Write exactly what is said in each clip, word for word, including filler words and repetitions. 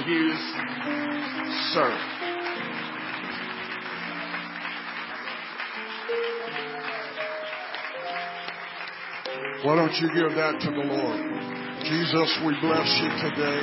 His servant. Why don't you give that to the Lord? Jesus, we bless you today.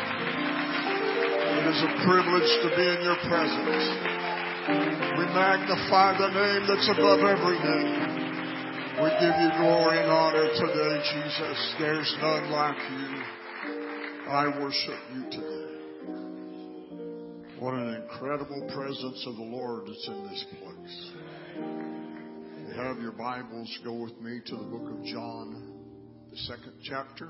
It is a privilege to be in your presence. We magnify the name that's above every name. We give you glory and honor today, Jesus. There's none like you. I worship you today. What an incredible presence of the Lord that's in this place. Have your Bibles, go with me to the book of John, the second chapter.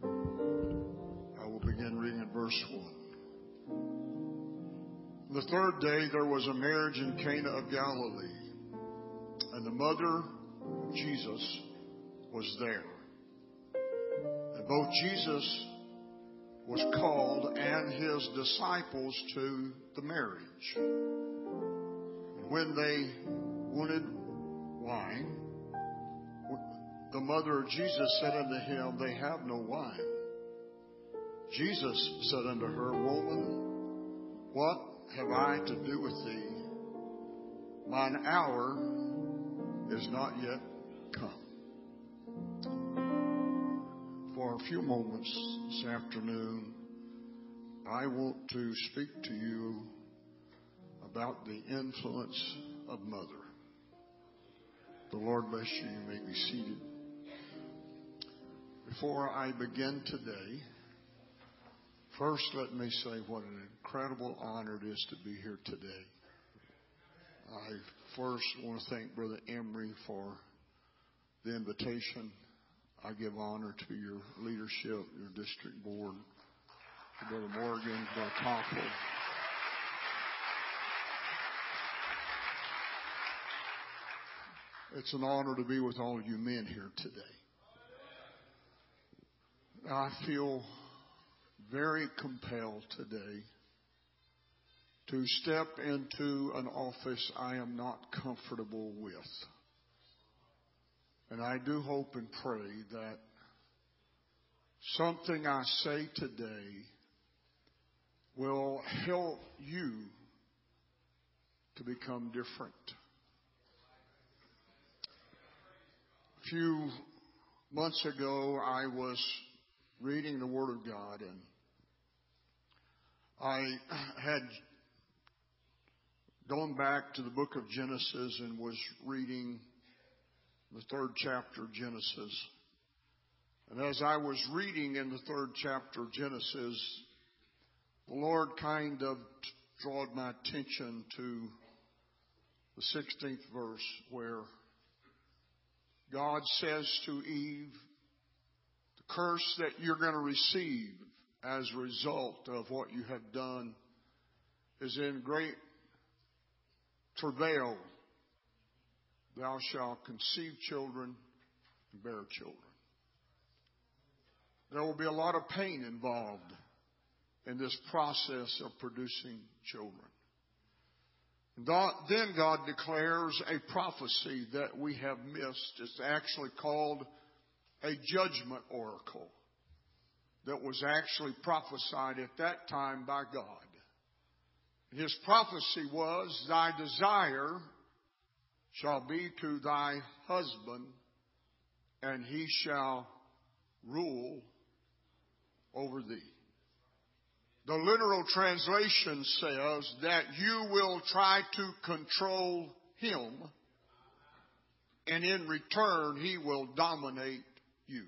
I will begin reading at verse one. The third day there was a marriage in Cana of Galilee, and the mother of Jesus was there. And both Jesus was called and his disciples to the marriage. And when they wanted wine, the mother of Jesus said unto him, They have no wine. Jesus said unto her, Woman, what have I to do with thee? Mine hour is not yet come. For a few moments this afternoon, I want to speak to you about the influence of mother. The Lord bless you. You may be seated. Before I begin today, first let me say what an incredible honor it is to be here today. I first want to thank Brother Emery for the invitation. I give honor to your leadership, your district board, to Brother Morgan, Brother Koppel. It's an honor to be with all of you men here today. I feel very compelled today to step into an office I am not comfortable with. And I do hope and pray that something I say today will help you to become different. A few months ago, I was reading the Word of God, and I had gone back to the book of Genesis and was reading the third chapter of Genesis. And as I was reading in the third chapter of Genesis, the Lord kind of drawed my attention to the sixteenth verse, where God says to Eve, the curse that you're going to receive as a result of what you have done is in great travail. Thou shalt conceive children and bear children. There will be a lot of pain involved in this process of producing children. Then God declares a prophecy that we have missed. It's actually called a judgment oracle that was actually prophesied at that time by God. His prophecy was, Thy desire shall be to thy husband, and he shall rule over thee. The literal translation says that you will try to control him, and in return he will dominate you.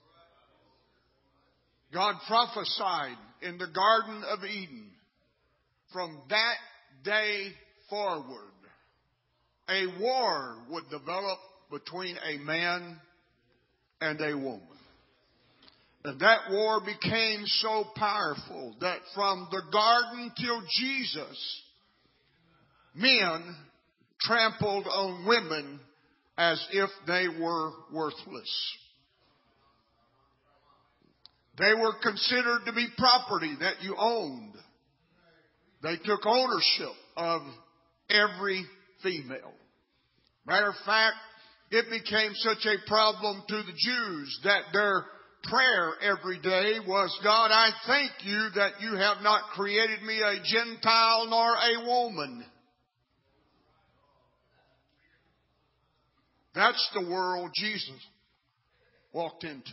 God prophesied in the Garden of Eden, from that day forward, a war would develop between a man and a woman. And that war became so powerful that from the garden till Jesus, men trampled on women as if they were worthless. They were considered to be property that you owned. They took ownership of every female. Matter of fact, it became such a problem to the Jews that their prayer every day was, God, I thank you that you have not created me a Gentile nor a woman. That's the world Jesus walked into.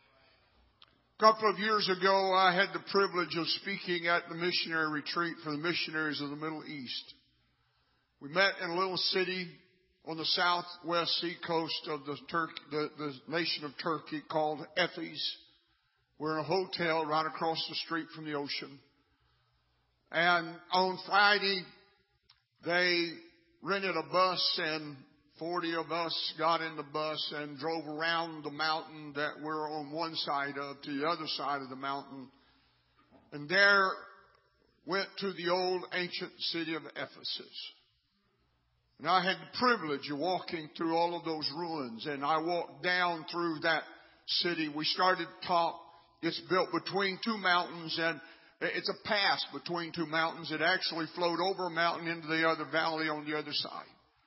A couple of years ago, I had the privilege of speaking at the missionary retreat for the missionaries of the Middle East. We met in a little city on the southwest seacoast of the, Turk, the, the nation of Turkey called Efes. We're in a hotel right across the street from the ocean. And on Friday, they rented a bus, and forty of us got in the bus and drove around the mountain that we're on one side of to the other side of the mountain. And there went to the old ancient city of Ephesus. And I had the privilege of walking through all of those ruins. And I walked down through that city. We started top. It's built between two mountains, and it's a pass between two mountains. It actually flowed over a mountain into the other valley on the other side.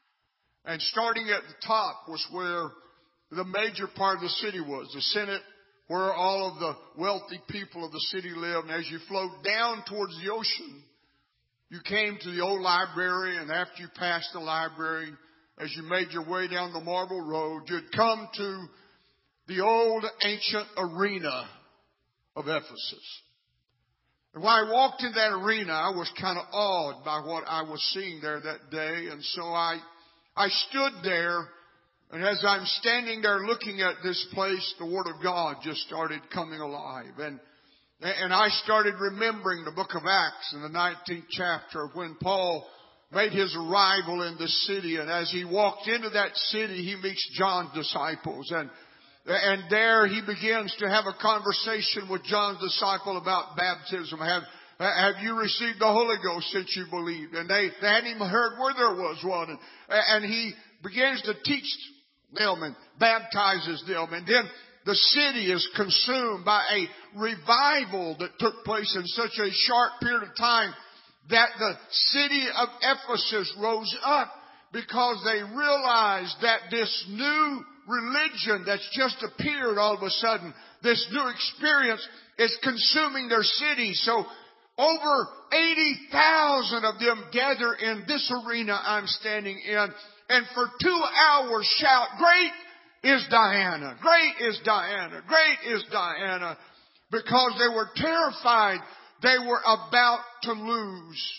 And starting at the top was where the major part of the city was, the Senate, where all of the wealthy people of the city lived. And as you flowed down towards the ocean, you came to the old library, and after you passed the library, as you made your way down the marble road, you'd come to the old ancient arena of Ephesus. And when I walked in that arena, I was kind of awed by what I was seeing there that day. And so I, I stood there, and as I'm standing there looking at this place, the Word of God just started coming alive. And And I started remembering the book of Acts in the nineteenth chapter when Paul made his arrival in the city. And as he walked into that city, he meets John's disciples. And, and there he begins to have a conversation with John's disciple about baptism. Have, have you received the Holy Ghost since you believed? And they, they hadn't even heard where there was one. And, and he begins to teach them and baptizes them. And then the city is consumed by a revival that took place in such a short period of time that the city of Ephesus rose up because they realized that this new religion that's just appeared all of a sudden, this new experience is consuming their city. So over eighty thousand of them gather in this arena I'm standing in, and for two hours shout, "Great is Diana! Great is Diana! Great is Diana!" Because they were terrified. They were about to lose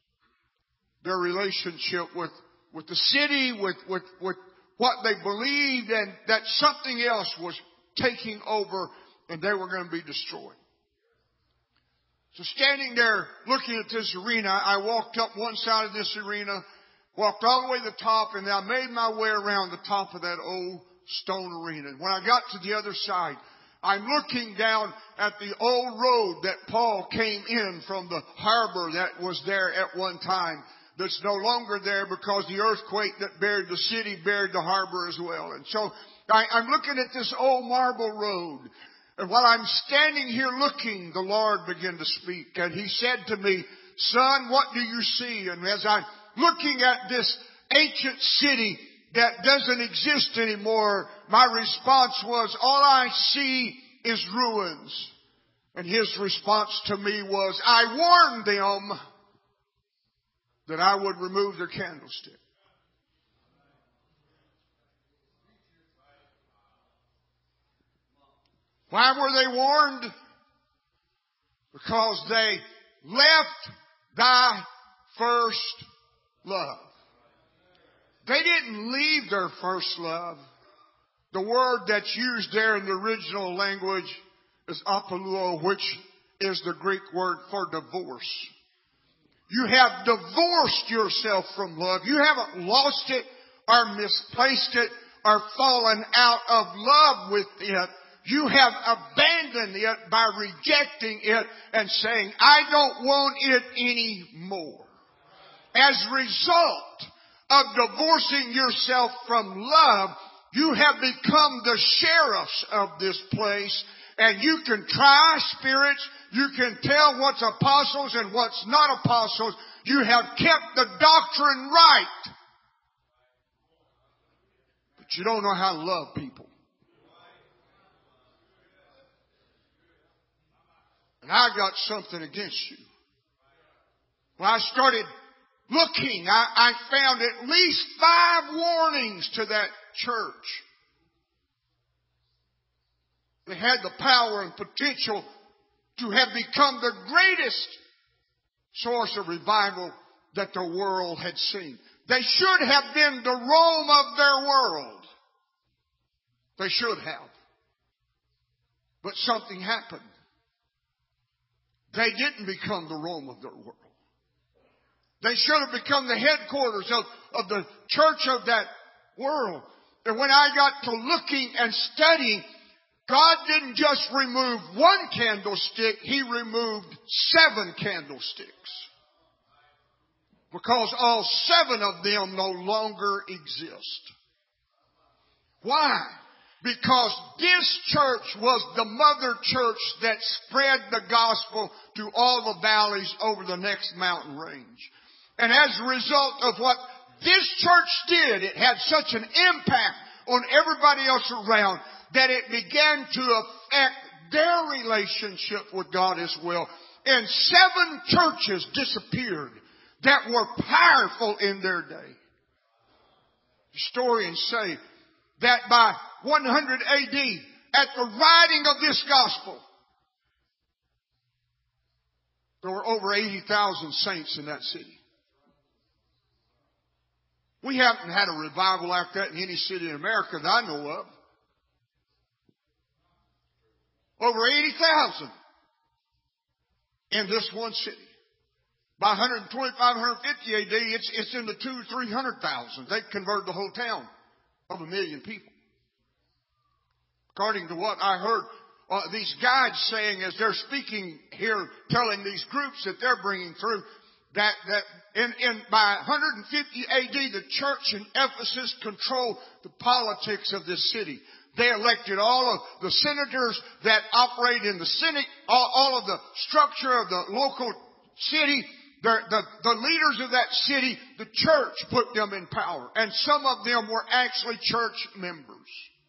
their relationship with, with the city, with, with, with what they believed, and that something else was taking over and they were going to be destroyed. So standing there looking at this arena, I walked up one side of this arena, walked all the way to the top, and I made my way around the top of that old stone arena. When I got to the other side, I'm looking down at the old road that Paul came in from the harbor that was there at one time, that's no longer there because the earthquake that buried the city buried the harbor as well. And so I, I'm looking at this old marble road. And while I'm standing here looking, the Lord began to speak. And He said to me, "Son, what do you see?" And as I'm looking at this ancient city that doesn't exist anymore, my response was, "All I see is ruins." And His response to me was, "I warned them that I would remove their candlestick." Why were they warned? Because they left thy first love. They didn't leave their first love. The word that's used there in the original language is apoluo, which is the Greek word for divorce. You have divorced yourself from love. You haven't lost it or misplaced it or fallen out of love with it. You have abandoned it by rejecting it and saying, "I don't want it anymore." As a result of divorcing yourself from love, you have become the sheriffs of this place, and you can try spirits. You can tell what's apostles and what's not apostles. You have kept the doctrine right, but you don't know how to love people. And I got something against you. When I started looking, I, I found at least five warnings to that church. They had the power and potential to have become the greatest source of revival that the world had seen. They should have been the Rome of their world. They should have. But something happened. They didn't become the Rome of their world. They should have become the headquarters of, of the church of that world. And when I got to looking and studying, God didn't just remove one candlestick, He removed seven candlesticks. Because all seven of them no longer exist. Why? Because this church was the mother church that spread the gospel to all the valleys over the next mountain range. And as a result of what this church did, it had such an impact on everybody else around that it began to affect their relationship with God as well. And seven churches disappeared that were powerful in their day. Historians say that by one hundred A D, at the writing of this gospel, there were over eighty thousand saints in that city. We haven't had a revival like that in any city in America that I know of. Over eighty thousand in this one city. By one twenty-five, one fifty A D, it's, it's in the two, three hundred thousand. They converted the whole town of a million people. According to what I heard uh, these guides saying as they're speaking here, telling these groups that they're bringing through, that, that in, in by one fifty A D, the church in Ephesus controlled the politics of this city. They elected all of the senators that operate in the Senate, all, all of the structure of the local city. The, the, the leaders of that city, the church put them in power. And some of them were actually church members.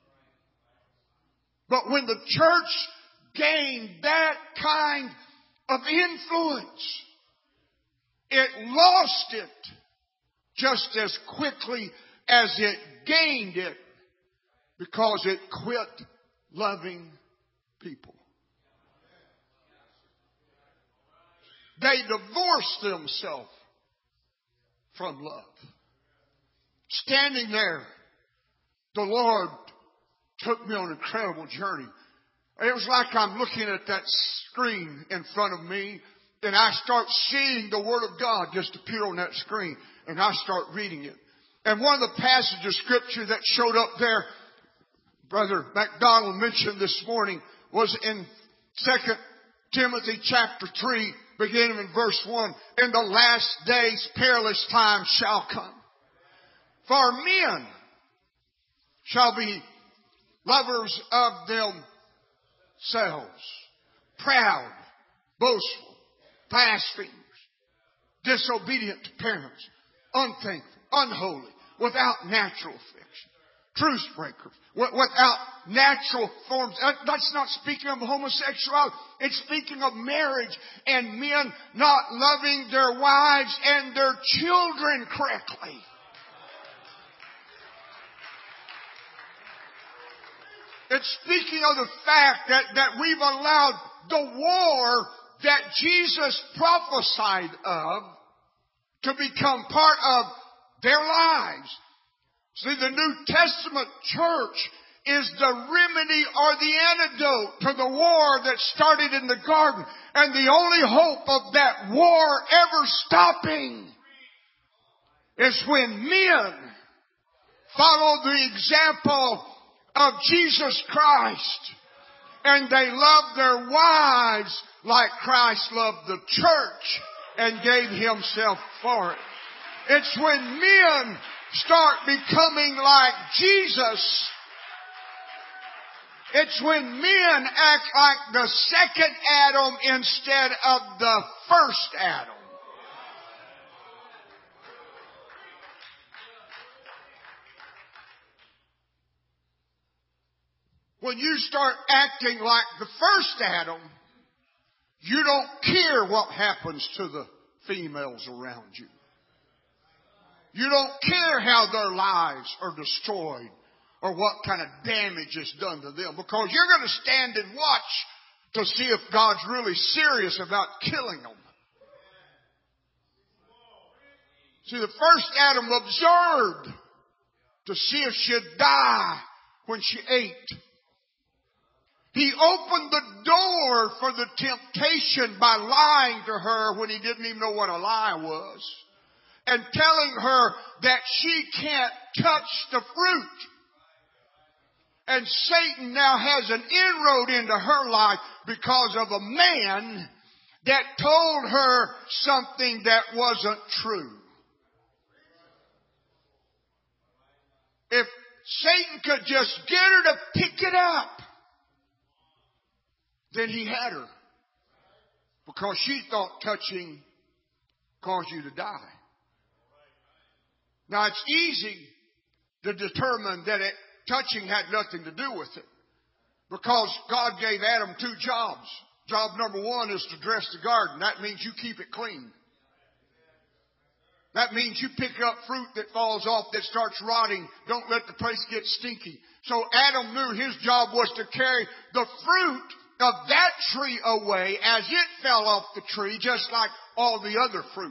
But when the church gained that kind of influence, it lost it just as quickly as it gained it, because it quit loving people. They divorced themselves from love. Standing there, the Lord took me on an incredible journey. It was like I'm looking at that screen in front of me, and I start seeing the Word of God just appear on that screen, and I start reading it. And one of the passages of Scripture that showed up there, Brother MacDonald mentioned this morning, was in Second Timothy chapter three, beginning in verse one. In the last days perilous times shall come. For men shall be lovers of themselves, proud, boastful, blasphemers, disobedient to parents, unthankful, unholy, without natural affection, truce breakers, without natural forms. That's not speaking of homosexuality. It's speaking of marriage and men not loving their wives and their children correctly. It's speaking of the fact that, that we've allowed the war that Jesus prophesied of to become part of their lives. See, the New Testament church is the remedy or the antidote to the war that started in the garden. And the only hope of that war ever stopping is when men follow the example of Jesus Christ and they love their wives like Christ loved the church and gave Himself for it. It's when men start becoming like Jesus. It's when men act like the second Adam instead of the first Adam. When you start acting like the first Adam, you don't care what happens to the females around you. You don't care how their lives are destroyed or what kind of damage is done to them, because you're going to stand and watch to see if God's really serious about killing them. See, the first Adam observed to see if she'd die when she ate. He opened the door for the temptation by lying to her when he didn't even know what a lie was, and telling her that she can't touch the fruit. And Satan now has an inroad into her life because of a man that told her something that wasn't true. If Satan could just get her to pick it up, then he had her. Because she thought touching caused you to die. Now it's easy to determine that it, touching had nothing to do with it. Because God gave Adam two jobs. Job number one is to dress the garden. That means you keep it clean. That means you pick up fruit that falls off, that starts rotting. Don't let the place get stinky. So Adam knew his job was to carry the fruit of that tree away as it fell off the tree, just like all the other fruit.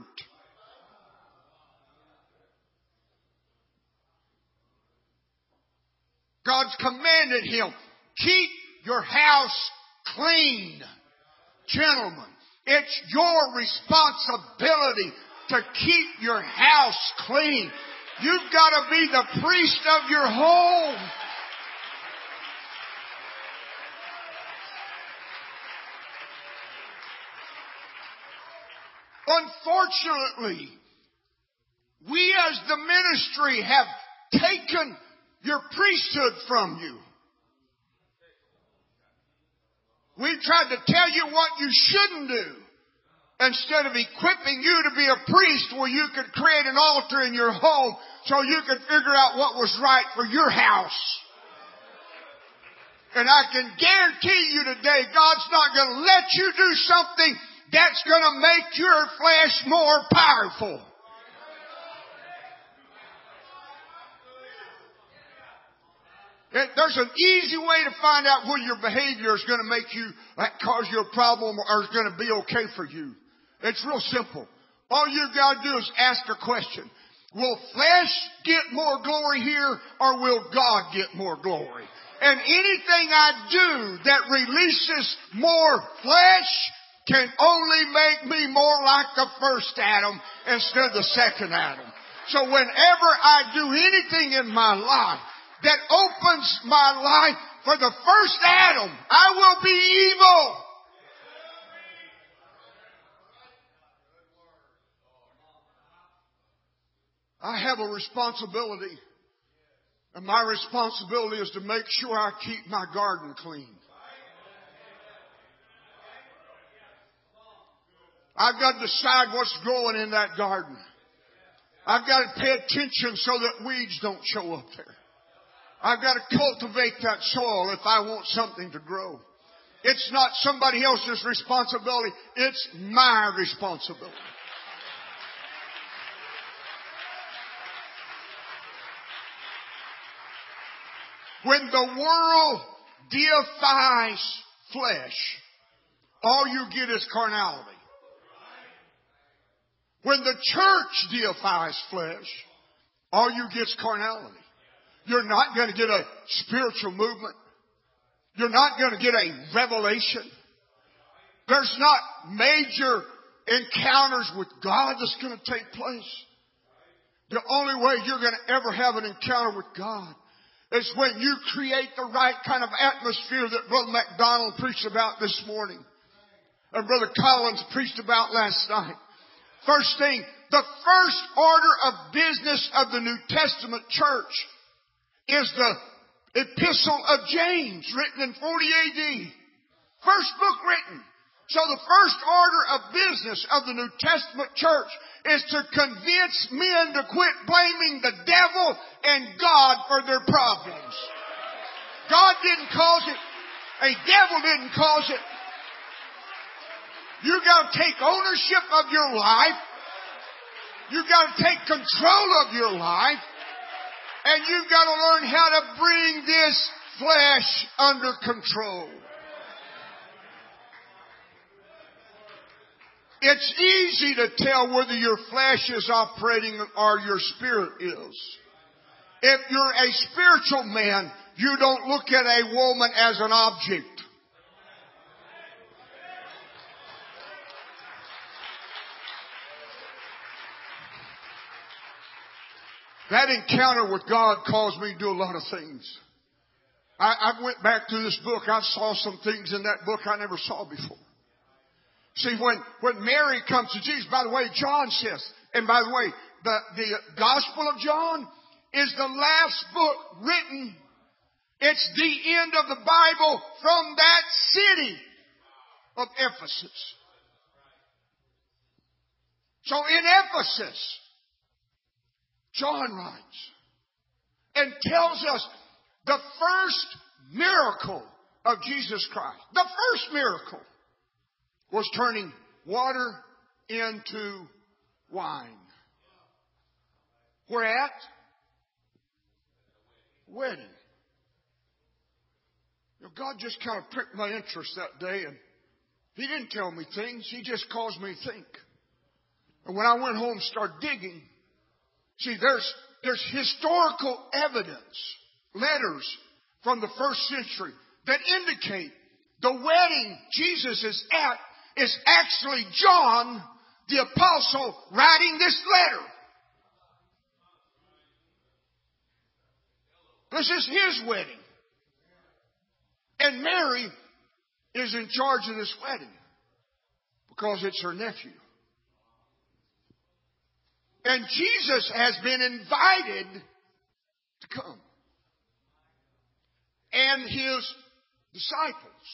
God's commanded him, keep your house clean. Gentlemen, it's your responsibility to keep your house clean. You've got to be the priest of your home. Unfortunately, we as the ministry have taken your priesthood from you. We've tried to tell you what you shouldn't do, instead of equipping you to be a priest where you could create an altar in your home so you could figure out what was right for your house. And I can guarantee you today, God's not going to let you do something that's going to make your flesh more powerful. There's an easy way to find out whether your behavior is going to make you, cause you a problem, or is going to be okay for you. It's real simple. All you've got to do is ask a question. Will flesh get more glory here, or will God get more glory? And anything I do that releases more flesh can only make me more like the first Adam instead of the second Adam. So whenever I do anything in my life that opens my life for the first Adam, I will be evil. I have a responsibility. And my responsibility is to make sure I keep my garden clean. I've got to decide what's growing in that garden. I've got to pay attention so that weeds don't show up there. I've got to cultivate that soil if I want something to grow. It's not somebody else's responsibility. It's my responsibility. When the world deifies flesh, all you get is carnality. When the church deifies flesh, all you get is carnality. You're not going to get a spiritual movement. You're not going to get a revelation. There's not major encounters with God that's going to take place. The only way you're going to ever have an encounter with God is when you create the right kind of atmosphere that Brother MacDonald preached about this morning, and Brother Collins preached about last night. First thing, the first order of business of the New Testament church is the Epistle of James, written in forty A D. First book written. So the first order of business of the New Testament church is to convince men to quit blaming the devil and God for their problems. God didn't cause it. A devil didn't cause it. You got to take ownership of your life. You got to take control of your life. And you've got to learn how to bring this flesh under control. It's easy to tell whether your flesh is operating or your spirit is. If you're a spiritual man, you don't look at a woman as an object. That encounter with God caused me to do a lot of things. I, I went back through this book. I saw some things in that book I never saw before. See, when, when Mary comes to Jesus, by the way, John says, and by the way, the, the Gospel of John is the last book written. It's the end of the Bible from that city of Ephesus. So in Ephesus, John writes and tells us the first miracle of Jesus Christ. The first miracle was turning water into wine. Where at? Wedding. You know, God just kind of pricked my interest that day, and He didn't tell me things. He just caused me to think. And when I went home and started digging, see, there's, there's historical evidence, letters from the first century that indicate the wedding Jesus is at is actually John, the apostle, writing this letter. This is his wedding. And Mary is in charge of this wedding because it's her nephew. And Jesus has been invited to come. And his disciples.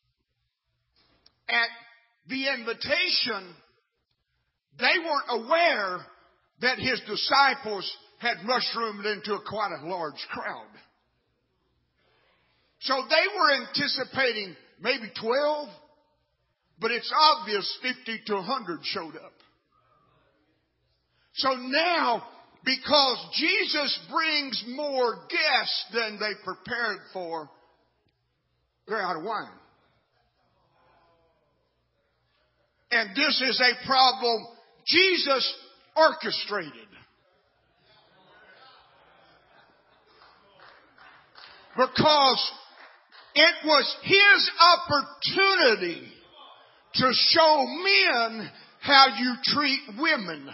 At the invitation, they weren't aware that his disciples had mushroomed into a quite a large crowd. So they were anticipating maybe twelve, but it's obvious fifty to one hundred showed up. So now, because Jesus brings more guests than they prepared for, they're out of wine. And this is a problem Jesus orchestrated. Because it was his opportunity to show men how you treat women.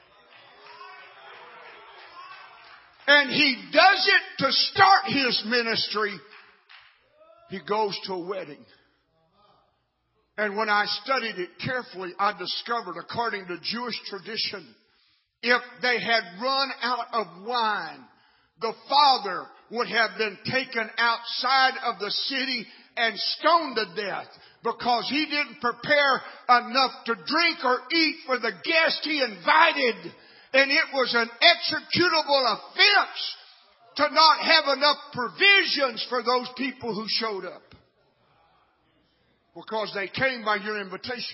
And he does it to start his ministry. He goes to a wedding. And when I studied it carefully, I discovered, according to Jewish tradition, if they had run out of wine, the father would have been taken outside of the city and stoned to death because he didn't prepare enough to drink or eat for the guest he invited. And it was an executable offense to not have enough provisions for those people who showed up. Because they came by your invitation.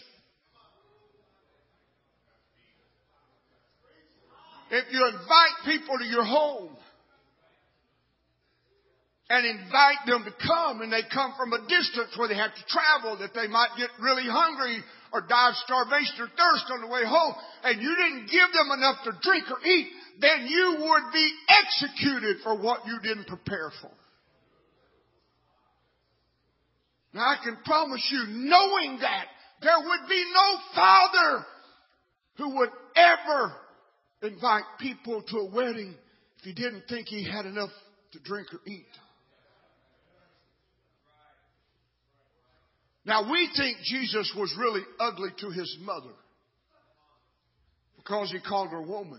If you invite people to your home and invite them to come, and they come from a distance where they have to travel, that they might get really hungry or die of starvation or thirst on the way home, and you didn't give them enough to drink or eat, then you would be executed for what you didn't prepare for. Now I can promise you, knowing that, there would be no father who would ever invite people to a wedding if he didn't think he had enough to drink or eat. Now we think Jesus was really ugly to his mother because he called her woman.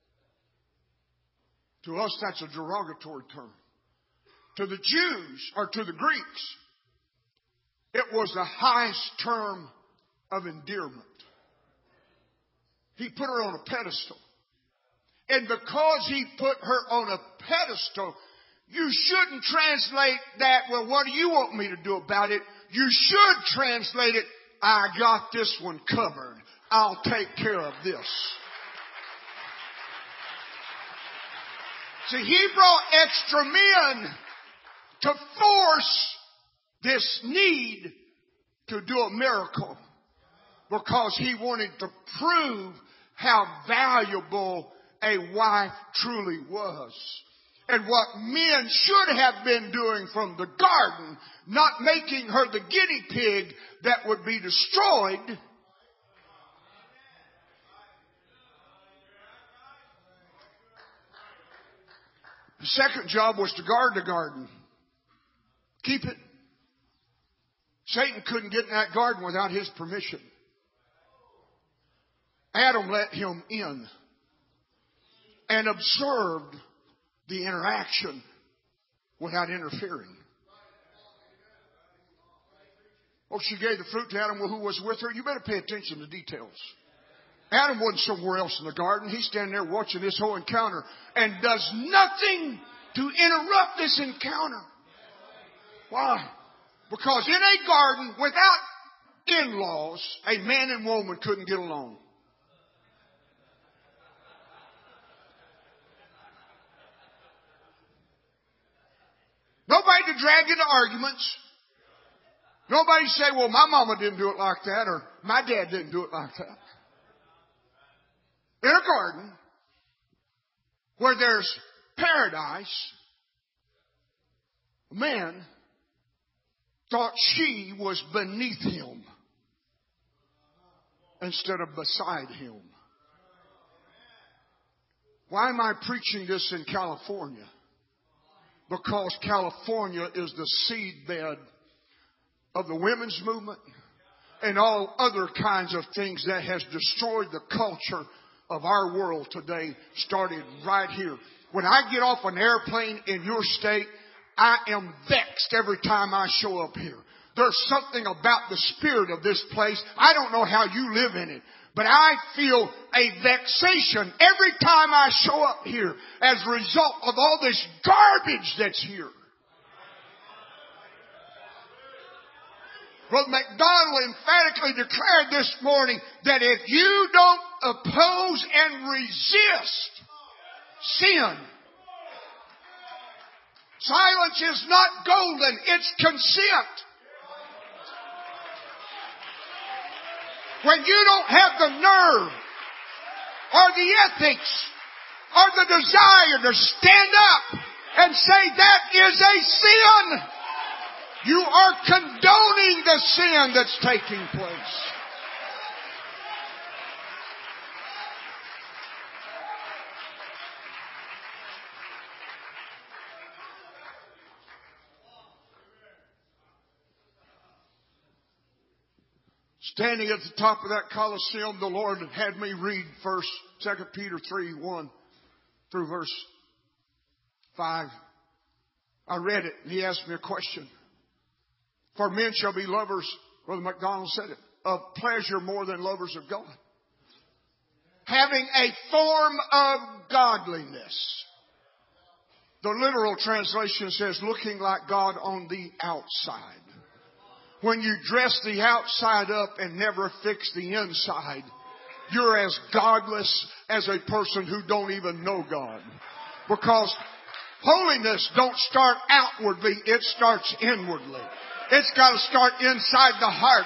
To us, that's a derogatory term. To the Jews or to the Greeks, it was the highest term of endearment. He put her on a pedestal. And because he put her on a pedestal, you shouldn't translate that, well, what do you want me to do about it? You should translate it, I got this one covered. I'll take care of this. See, he brought extra men to force this need to do a miracle because he wanted to prove how valuable a wife truly was. And what men should have been doing from the garden, not making her the guinea pig that would be destroyed. The second job was to guard the garden. Keep it. Satan couldn't get in that garden without his permission. Adam let him in and observed the interaction without interfering. Oh, she gave the fruit to Adam, well, who was with her? You better pay attention to details. Adam wasn't somewhere else in the garden. He's standing there watching this whole encounter and does nothing to interrupt this encounter. Why? Because in a garden without in-laws, a man and woman couldn't get along. Nobody to drag into arguments. Nobody say, well, my mama didn't do it like that, or my dad didn't do it like that. In a garden where there's paradise, a man thought she was beneath him instead of beside him. Why am I preaching this in California? Because California is the seedbed of the women's movement and all other kinds of things that has destroyed the culture of our world today, started right here. When I get off an airplane in your state, I am vexed every time I show up here. There's something about the spirit of this place. I don't know how you live in it, but I feel a vexation every time I show up here as a result of all this garbage that's here. Brother McDonald emphatically declared this morning that if you don't oppose and resist sin, silence is not golden, it's consent. When you don't have the nerve or the ethics or the desire to stand up and say that is a sin, you are condoning the sin that's taking place. Standing at the top of that Colosseum, the Lord had me read first Second Peter three, one through verse five. I read it and he asked me a question. For men shall be lovers, Brother McDonald said it, of pleasure more than lovers of God. Having a form of godliness. The literal translation says looking like God on the outside. When you dress the outside up and never fix the inside, you're as godless as a person who don't even know God. Because holiness don't start outwardly, it starts inwardly. It's got to start inside the heart.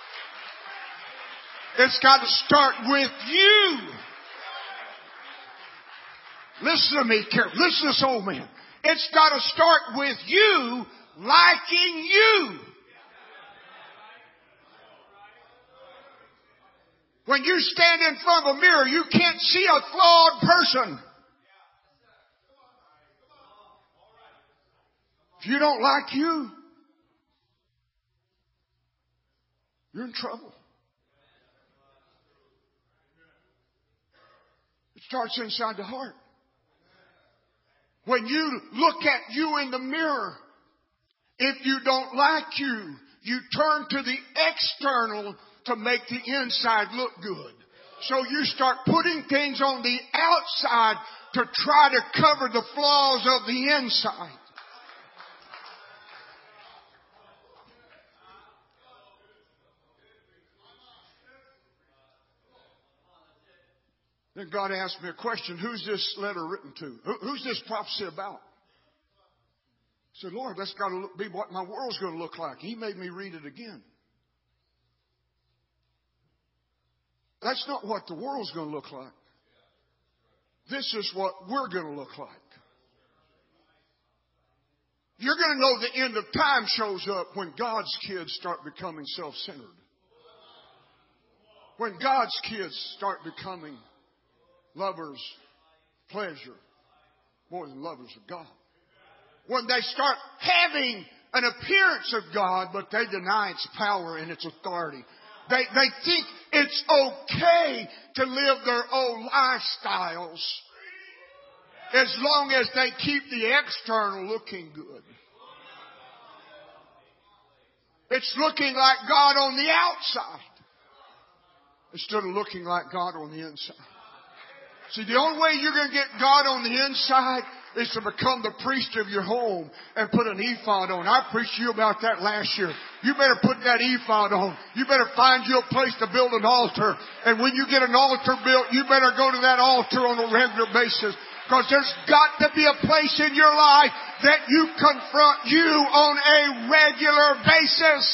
It's got to start with you. Listen to me carefully. Listen to this old man. It's got to start with you liking you. When you stand in front of a mirror, you can't see a flawed person. If you don't like you, you're in trouble. It starts inside the heart. When you look at you in the mirror, if you don't like you, you turn to the external to make the inside look good. So you start putting things on the outside to try to cover the flaws of the inside. Then God asked me a question. Who's this letter written to? Who, who's this prophecy about? I said, Lord, that's got to be what my world's going to look like. He made me read it again. That's not what the world's going to look like. This is what we're going to look like. You're going to know the end of time shows up when God's kids start becoming self-centered. When God's kids start becoming lovers, pleasure, more than lovers of God. When they start having an appearance of God, but they deny its power and its authority. They, they think it's okay to live their own lifestyles as long as they keep the external looking good. It's looking like God on the outside instead of looking like God on the inside. See, the only way you're going to get God on the inside is to become the priest of your home and put an ephod on. I preached to you about that last year. You better put that ephod on. You better find you a place to build an altar. And when you get an altar built, you better go to that altar on a regular basis. Because there's got to be a place in your life that you confront you on a regular basis.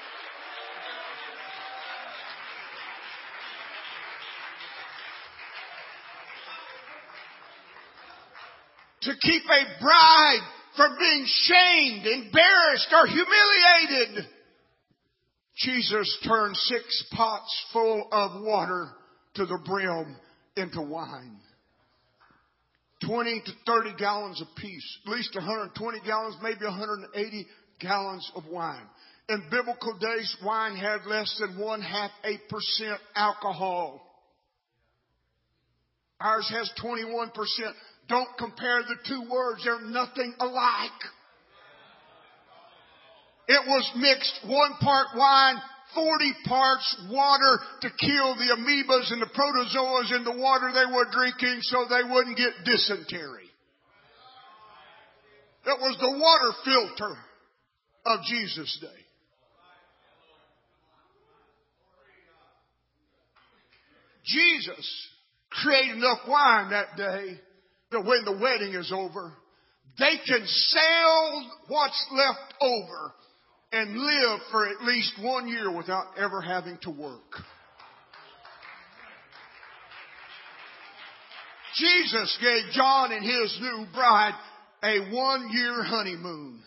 To keep a bride from being shamed, embarrassed, or humiliated. Jesus turned six pots full of water to the brim into wine. twenty to thirty gallons apiece. At least one hundred twenty gallons, maybe one hundred eighty gallons of wine. In biblical days, wine had less than one half eight percent alcohol. Ours has twenty-one percent. Don't compare the two words. They're nothing alike. It was mixed one part wine, forty parts water to kill the amoebas and the protozoas in the water they were drinking so they wouldn't get dysentery. It was the water filter of Jesus' day. Jesus created enough wine that day that when the wedding is over, they can sell what's left over and live for at least one year without ever having to work. Jesus gave John and his new bride a one-year honeymoon.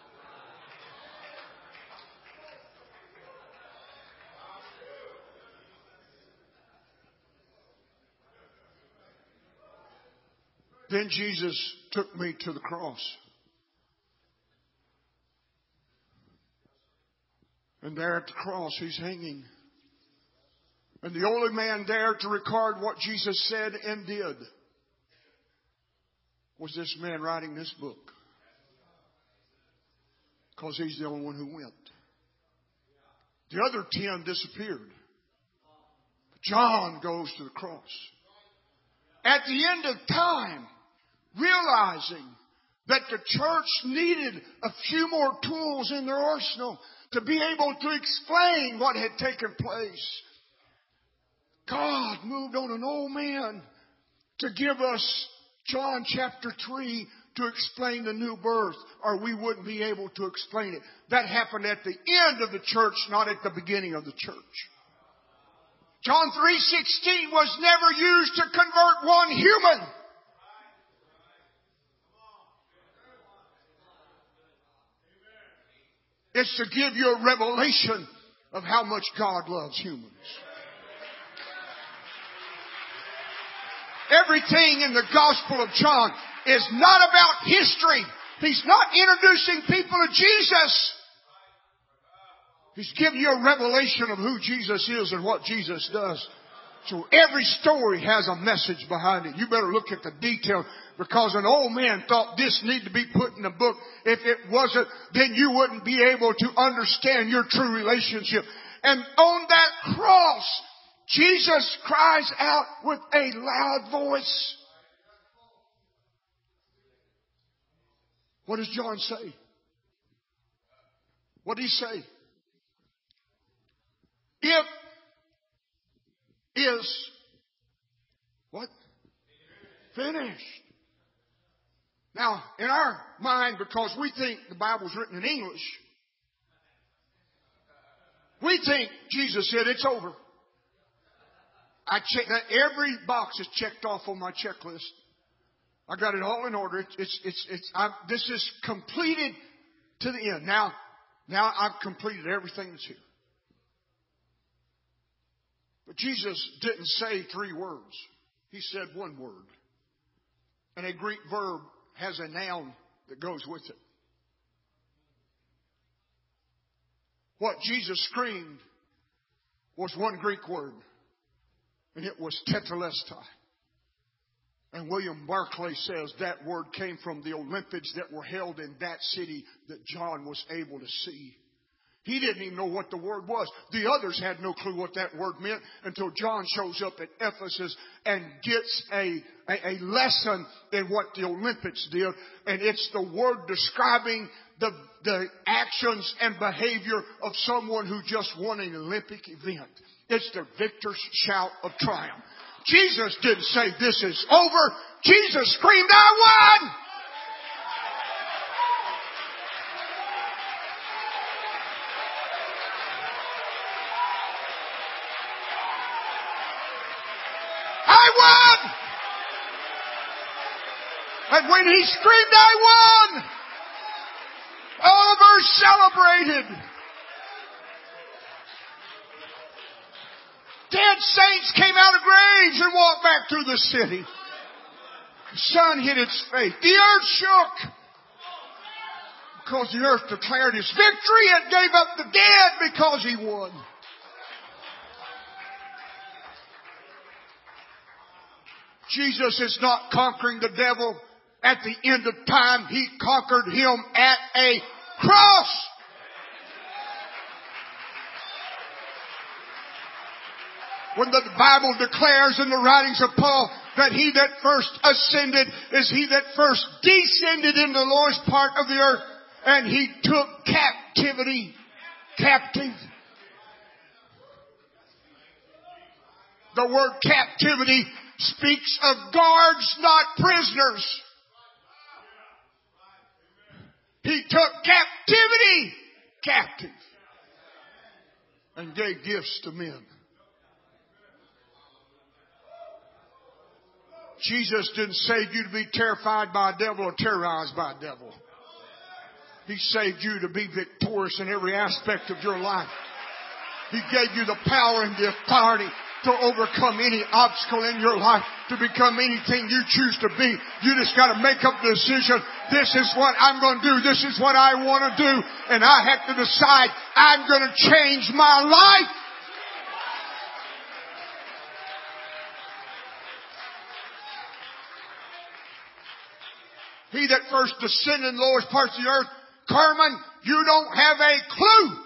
Then Jesus took me to the cross. And there at the cross, He's hanging. And the only man there to record what Jesus said and did was this man writing this book. Because he's the only one who went. The other ten disappeared. John goes to the cross. At the end of time, realizing that the church needed a few more tools in their arsenal to be able to explain what had taken place, God moved on an old man to give us John chapter three to explain the new birth, or we wouldn't be able to explain it. That happened at the end of the church, not at the beginning of the church. John three sixteen was never used to convert one human. It's to give you a revelation of how much God loves humans. Everything in the Gospel of John is not about history. He's not introducing people to Jesus. He's giving you a revelation of who Jesus is and what Jesus does. So every story has a message behind it. You better look at the detail, because an old man thought this needed to be put in a book. If it wasn't, then you wouldn't be able to understand your true relationship. And on that cross, Jesus cries out with a loud voice. What does John say? What did he say? It is, What? Finished. Now, in our mind, because we think the Bible's written in English, we think Jesus said it's over. I check that every box is checked off on my checklist. I got it all in order. It's it's it's, it's I, this is completed to the end. Now, now I've completed everything that's here. But Jesus didn't say three words. He said one word. And a Greek verb has a noun that goes with it. What Jesus screamed was one Greek word. And it was tetelestai. And William Barclay says that word came from the Olympics that were held in that city that John was able to see. He didn't even know what the word was. The others had no clue what that word meant until John shows up at Ephesus and gets a, a, a lesson in what the Olympics did. And it's the word describing the, the actions and behavior of someone who just won an Olympic event. It's the victor's shout of triumph. Jesus didn't say this is over. Jesus screamed, I won! I won! And when he screamed, I won! Oliver celebrated. Dead saints came out of graves and walked back through the city. The sun hit its face. The earth shook. Because the earth declared his victory and gave up the dead because he won. Jesus is not conquering the devil at the end of time. He conquered him at a cross. When the Bible declares in the writings of Paul that he that first ascended is he that first descended into the lowest part of the earth, and he took captivity captive. The word captivity speaks of guards, not prisoners. He took captivity captive and gave gifts to men. Jesus didn't save you to be terrified by a devil or terrorized by a devil. He saved you to be victorious in every aspect of your life. He gave you the power and the authority to overcome any obstacle in your life, to become anything you choose to be. You just got to make up the decision. This is what I'm going to do. This is what I want to do. And I have to decide I'm going to change my life. He that first descended in the lowest parts of the earth, Carmen, you don't have a clue.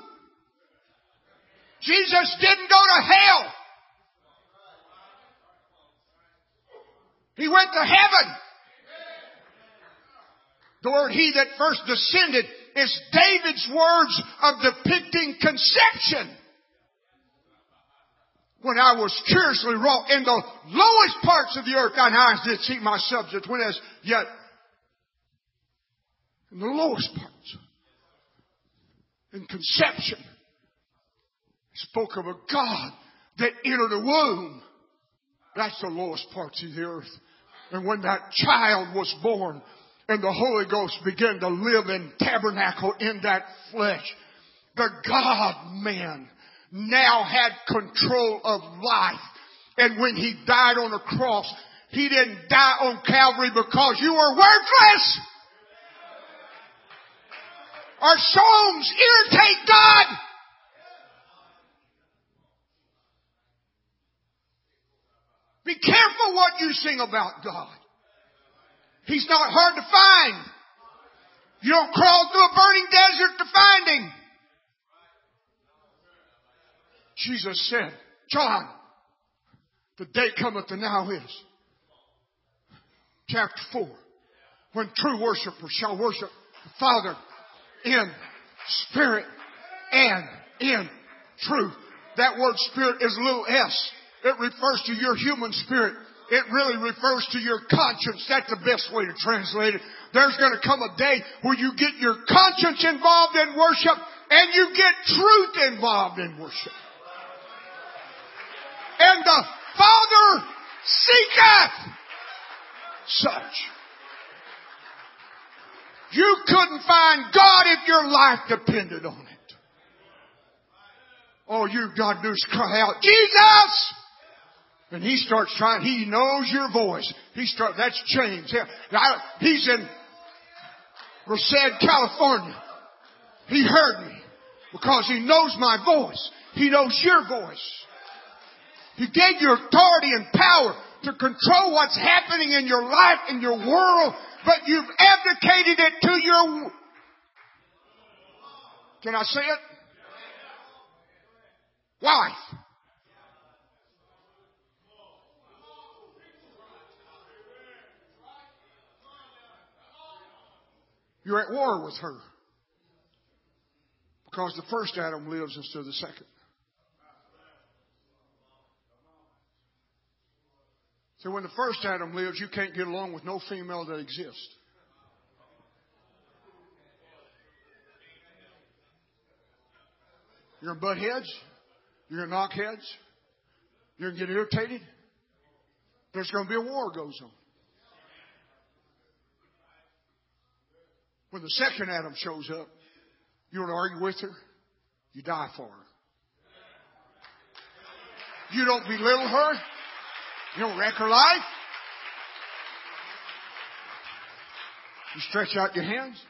Jesus didn't go to hell. He went to heaven. The word he that first descended is David's words of depicting conception. When I was curiously wrought in the lowest parts of the earth, thine eyes did see my subject, when as yet in the lowest parts, in conception, spoke of a God that entered a womb. That's the lowest parts of the earth. And when that child was born and the Holy Ghost began to live and tabernacle in that flesh, the God-man now had control of life. And when he died on a cross, he didn't die on Calvary because you were worthless. Our songs irritate God. Be careful what you sing about God. He's not hard to find. You don't crawl through a burning desert to find Him. Jesus said, John, the day cometh and now is. Chapter four. When true worshipers shall worship the Father in spirit and in truth. That word spirit is a little s. It refers to your human spirit. It really refers to your conscience. That's the best way to translate it. There's going to come a day where you get your conscience involved in worship and you get truth involved in worship. And the Father seeketh such. You couldn't find God if your life depended on it. All you've got to do is cry out, Jesus! And he starts trying. He knows your voice. He start. That's James. He's in Merced, California. He heard me because he knows my voice. He knows your voice. He gave you authority and power to control what's happening in your life, in your world, but you've abdicated it to your... Can I say it? Wife. You're at war with her. Because the first Adam lives instead of the second. So when the first Adam lives, you can't get along with no female that exists. You're going to butt heads. You're going to knock heads. You're going to get irritated. There's going to be a war goes on. When the second Adam shows up, you want to argue with her, you die for her. You don't belittle her. You don't wreck her life. You stretch out your hands.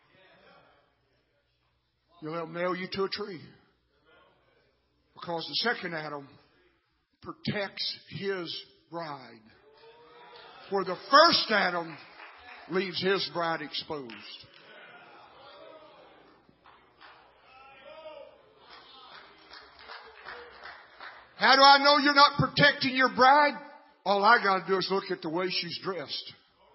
You let them nail you to a tree. Because the second Adam protects his bride. For the first Adam leaves his bride exposed. How do I know you're not protecting your bride? All I got to do is look at the way she's dressed.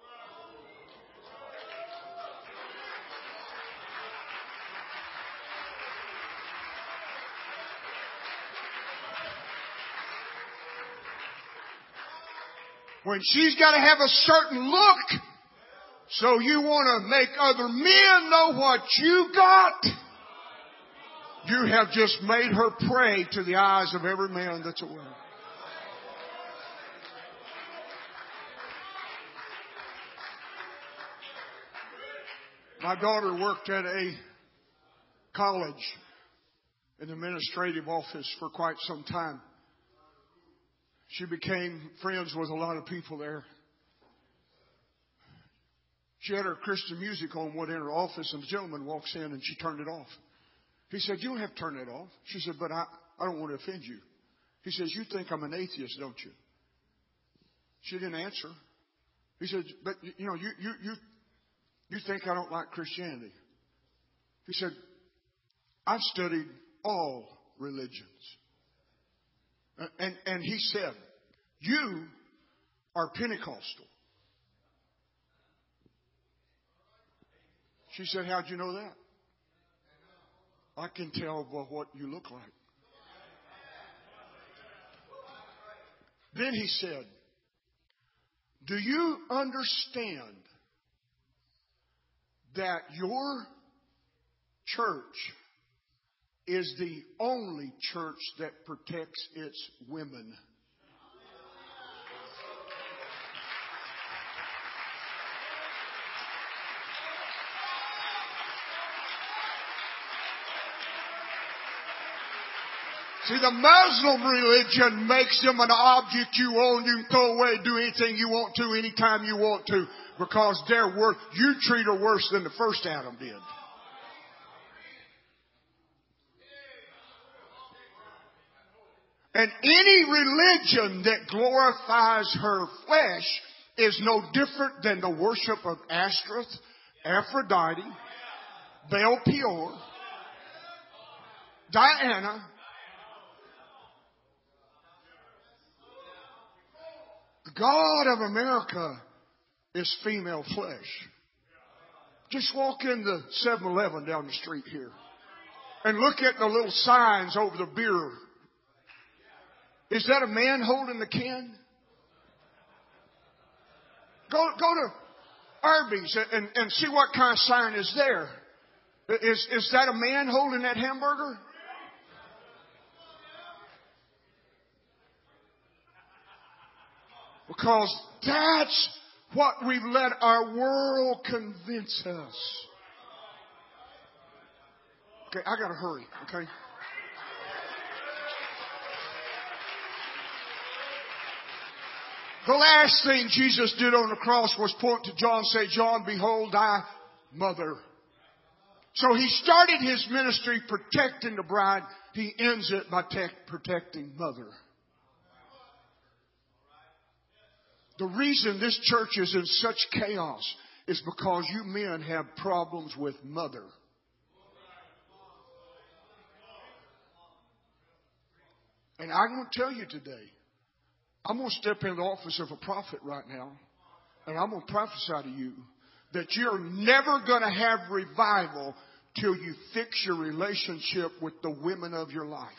When she's got to have a certain look, so you want to make other men know what you got, you have just made her prey to the eyes of every man that's aware. My daughter worked at a college in the administrative office for quite some time. She became friends with a lot of people there. She had her Christian music on, went in her office, and the gentleman walks in and she turned it off. He said, "You don't have to turn that off." She said, "But I, I don't want to offend you." He says, "You think I'm an atheist, don't you?" She didn't answer. He said, "But you know, you you you you think I don't like Christianity." He said, "I've studied all religions." And and he said, "You are Pentecostal." She said, "How'd you know that?" "I can tell by what you look like." Then he said, "Do you understand that your church is the only church that protects its women?" See, the Muslim religion makes them an object you own, you can throw away, do anything you want to, anytime you want to, because they're worth, you treat her worse than the first Adam did. And any religion that glorifies her flesh is no different than the worship of Ashtoreth, Aphrodite, Baal Peor, Diana. The God of America is female flesh. Just walk in the seven eleven down the street here and look at the little signs over the beer. Is that a man holding the can? Go, go to Arby's and, and see what kind of sign is there. Is, is that a man holding that hamburger? Because that's what we've let our world convince us. Okay, I gotta hurry, okay? The last thing Jesus did on the cross was point to John and say, John, behold thy mother. So he started his ministry protecting the bride. He ends it by te- protecting mother. The reason this church is in such chaos is because you men have problems with mother. And I'm going to tell you today, I'm going to step in the office of a prophet right now, and I'm going to prophesy to you that you're never going to have revival till you fix your relationship with the women of your life.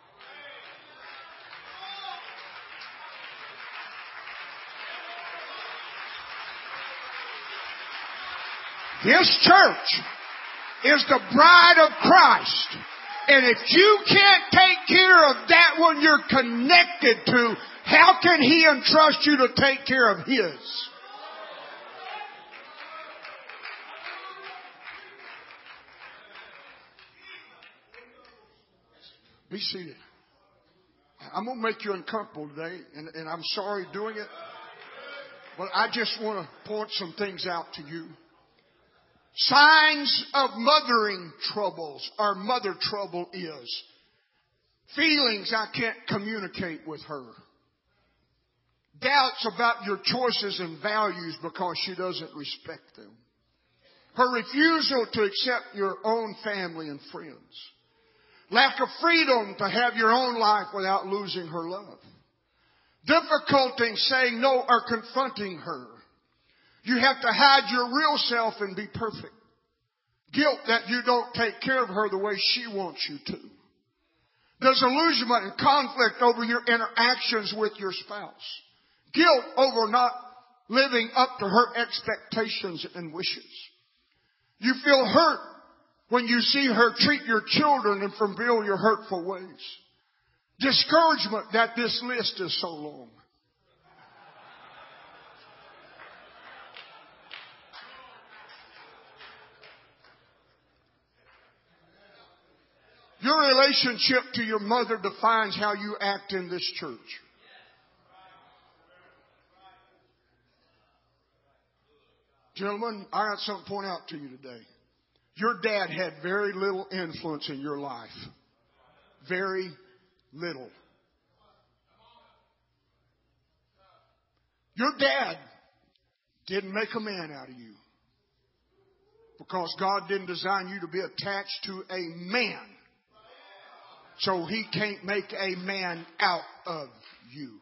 This church is the bride of Christ. And if you can't take care of that one you're connected to, how can He entrust you to take care of His? Be seated. I'm going to make you uncomfortable today, and, and I'm sorry doing it. But I just want to point some things out to you. Signs of mothering troubles, or mother trouble is feelings I can't communicate with her. Doubts about your choices and values because she doesn't respect them. Her refusal to accept your own family and friends. Lack of freedom to have your own life without losing her love. Difficulty in saying no or confronting her. You have to hide your real self and be perfect. Guilt that you don't take care of her the way she wants you to. Disillusionment and conflict over your interactions with your spouse. Guilt over not living up to her expectations and wishes. You feel hurt when you see her treat your children in familiar hurtful ways. Discouragement that this list is so long. Your relationship to your mother defines how you act in this church. Gentlemen, I got something to point out to you today. Your dad had very little influence in your life. Very little. Your dad didn't make a man out of you. Because God didn't design you to be attached to a man. So He can't make a man out of you.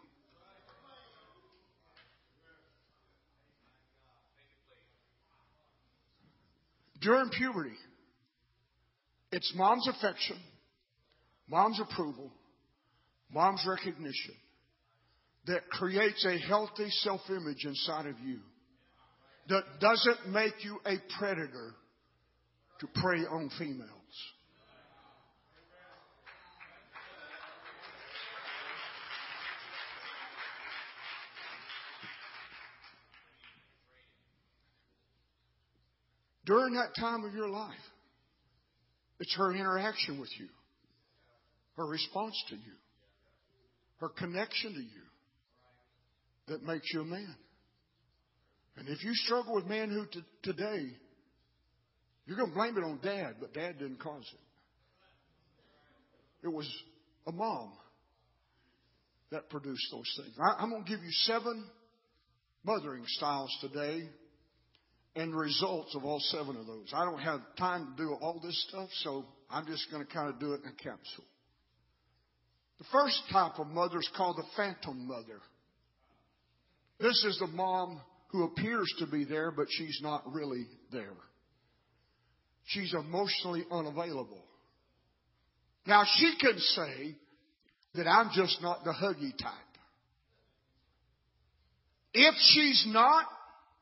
During puberty, it's mom's affection, mom's approval, mom's recognition that creates a healthy self-image inside of you that doesn't make you a predator to prey on females. During that time of your life, it's her interaction with you, her response to you, her connection to you that makes you a man. And if you struggle with manhood t- today, you're going to blame it on Dad, but Dad didn't cause it. It was a mom that produced those things. I, I'm going to give you seven mothering styles today. And results of all seven of those. I don't have time to do all this stuff, so I'm just going to kind of do it in a capsule. The first type of mother is called the phantom mother. This is the mom who appears to be there, but she's not really there. She's emotionally unavailable. Now, she can say that I'm just not the huggy type. If she's not,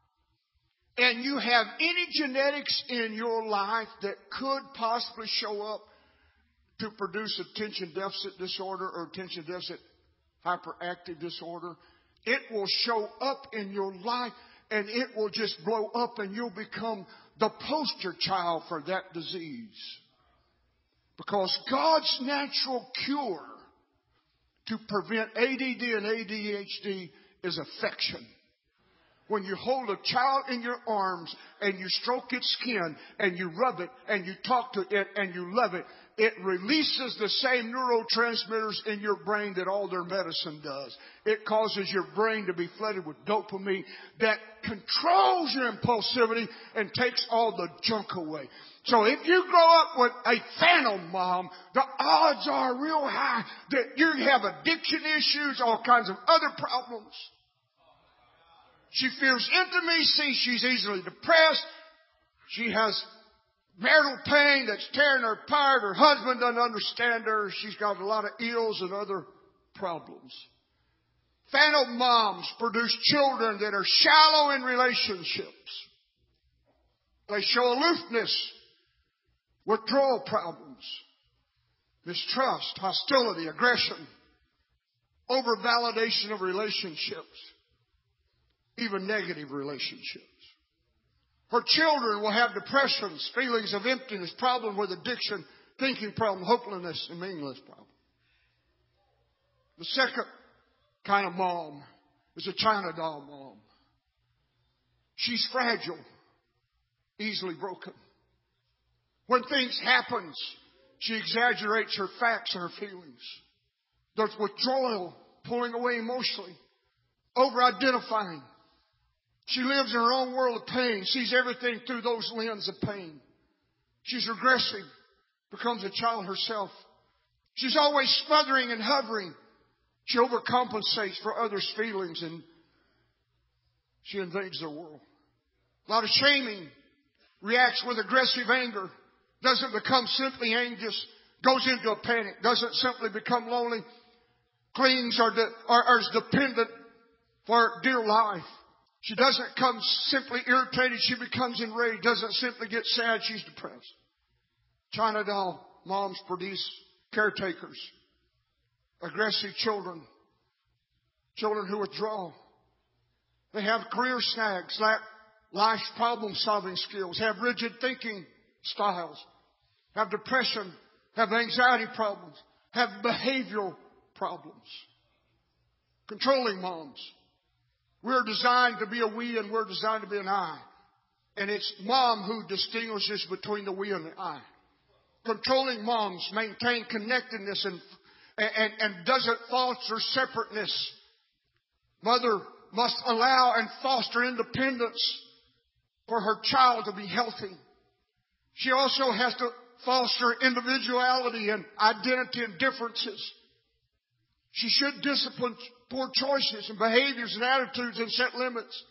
and you have any genetics in your life that could possibly show up to produce attention deficit disorder or attention deficit hyperactive disorder, it will show up in your life and it will just blow up and you'll become the poster child for that disease. Because God's natural cure to prevent A D D and A D H D is affection. When you hold a child in your arms and you stroke its skin and you rub it and you talk to it and you love it, it releases the same neurotransmitters in your brain that all their medicine does. It causes your brain to be flooded with dopamine that controls your impulsivity and takes all the junk away. So if you grow up with a phantom mom, the odds are real high that you have addiction issues, all kinds of other problems. She fears intimacy. She's easily depressed. She has marital pain that's tearing her apart. Her husband doesn't understand her. She's got a lot of ills and other problems. Phantom moms produce children that are shallow in relationships. They show aloofness, withdrawal problems, mistrust, hostility, aggression, over-validation of relationships, even negative relationships. Her children will have depressions, feelings of emptiness, problem with addiction, thinking problem, hopelessness, and meaningless problem. The second kind of mom is a China doll mom. She's fragile, easily broken. When things happen, she exaggerates her facts and her feelings. There's withdrawal, pulling away emotionally, over-identifying. She lives in her own world of pain, sees everything through those lenses of pain. She's regressive, becomes a child herself. She's always smothering and hovering. She overcompensates for others' feelings and she invades their world. A lot of shaming, reacts with aggressive anger, doesn't become simply anxious, goes into a panic, doesn't simply become lonely, clings or, de- or, or is dependent for dear life. She doesn't come simply irritated, she becomes enraged. Doesn't simply get sad, she's depressed. China doll moms produce caretakers, aggressive children, children who withdraw. They have career snags, lack life's problem-solving skills, have rigid thinking styles, have depression, have anxiety problems, have behavioral problems. Controlling moms. We're designed to be a we and we're designed to be an I. And it's mom who distinguishes between the we and the I. Controlling moms maintain connectedness and, and, and doesn't foster separateness. Mother must allow and foster independence for her child to be healthy. She also has to foster individuality and identity and differences. She should discipline poor choices and behaviors and attitudes and set limits.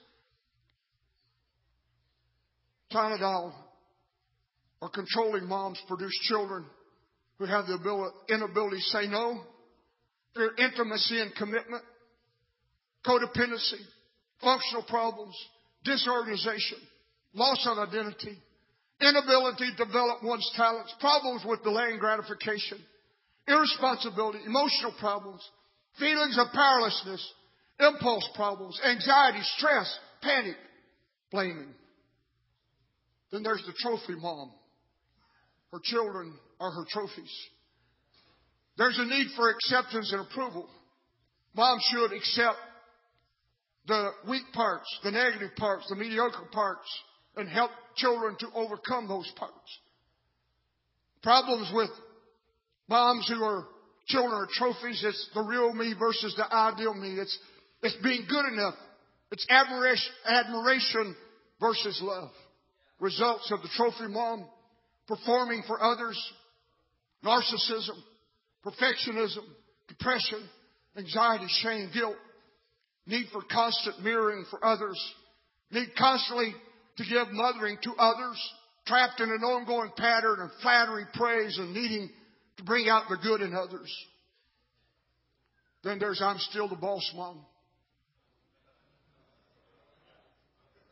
China doll or controlling moms produce children who have the ability, inability to say no, fear intimacy and commitment, codependency, functional problems, disorganization, loss of identity, inability to develop one's talents, problems with delaying gratification, irresponsibility, emotional problems, feelings of powerlessness, impulse problems, anxiety, stress, panic, blaming. Then there's the trophy mom. Her children are her trophies. There's a need for acceptance and approval. Mom should accept the weak parts, the negative parts, the mediocre parts, and help children to overcome those parts. Problems with moms who are children are trophies. It's the real me versus the ideal me. It's, it's being good enough. It's admiration, admiration versus love. Results of the trophy mom: performing for others, narcissism, perfectionism, depression, anxiety, shame, guilt, need for constant mirroring for others, need constantly to give mothering to others, trapped in an ongoing pattern of flattery, praise, and needing to bring out the good in others. Then there's I'm still the boss mom.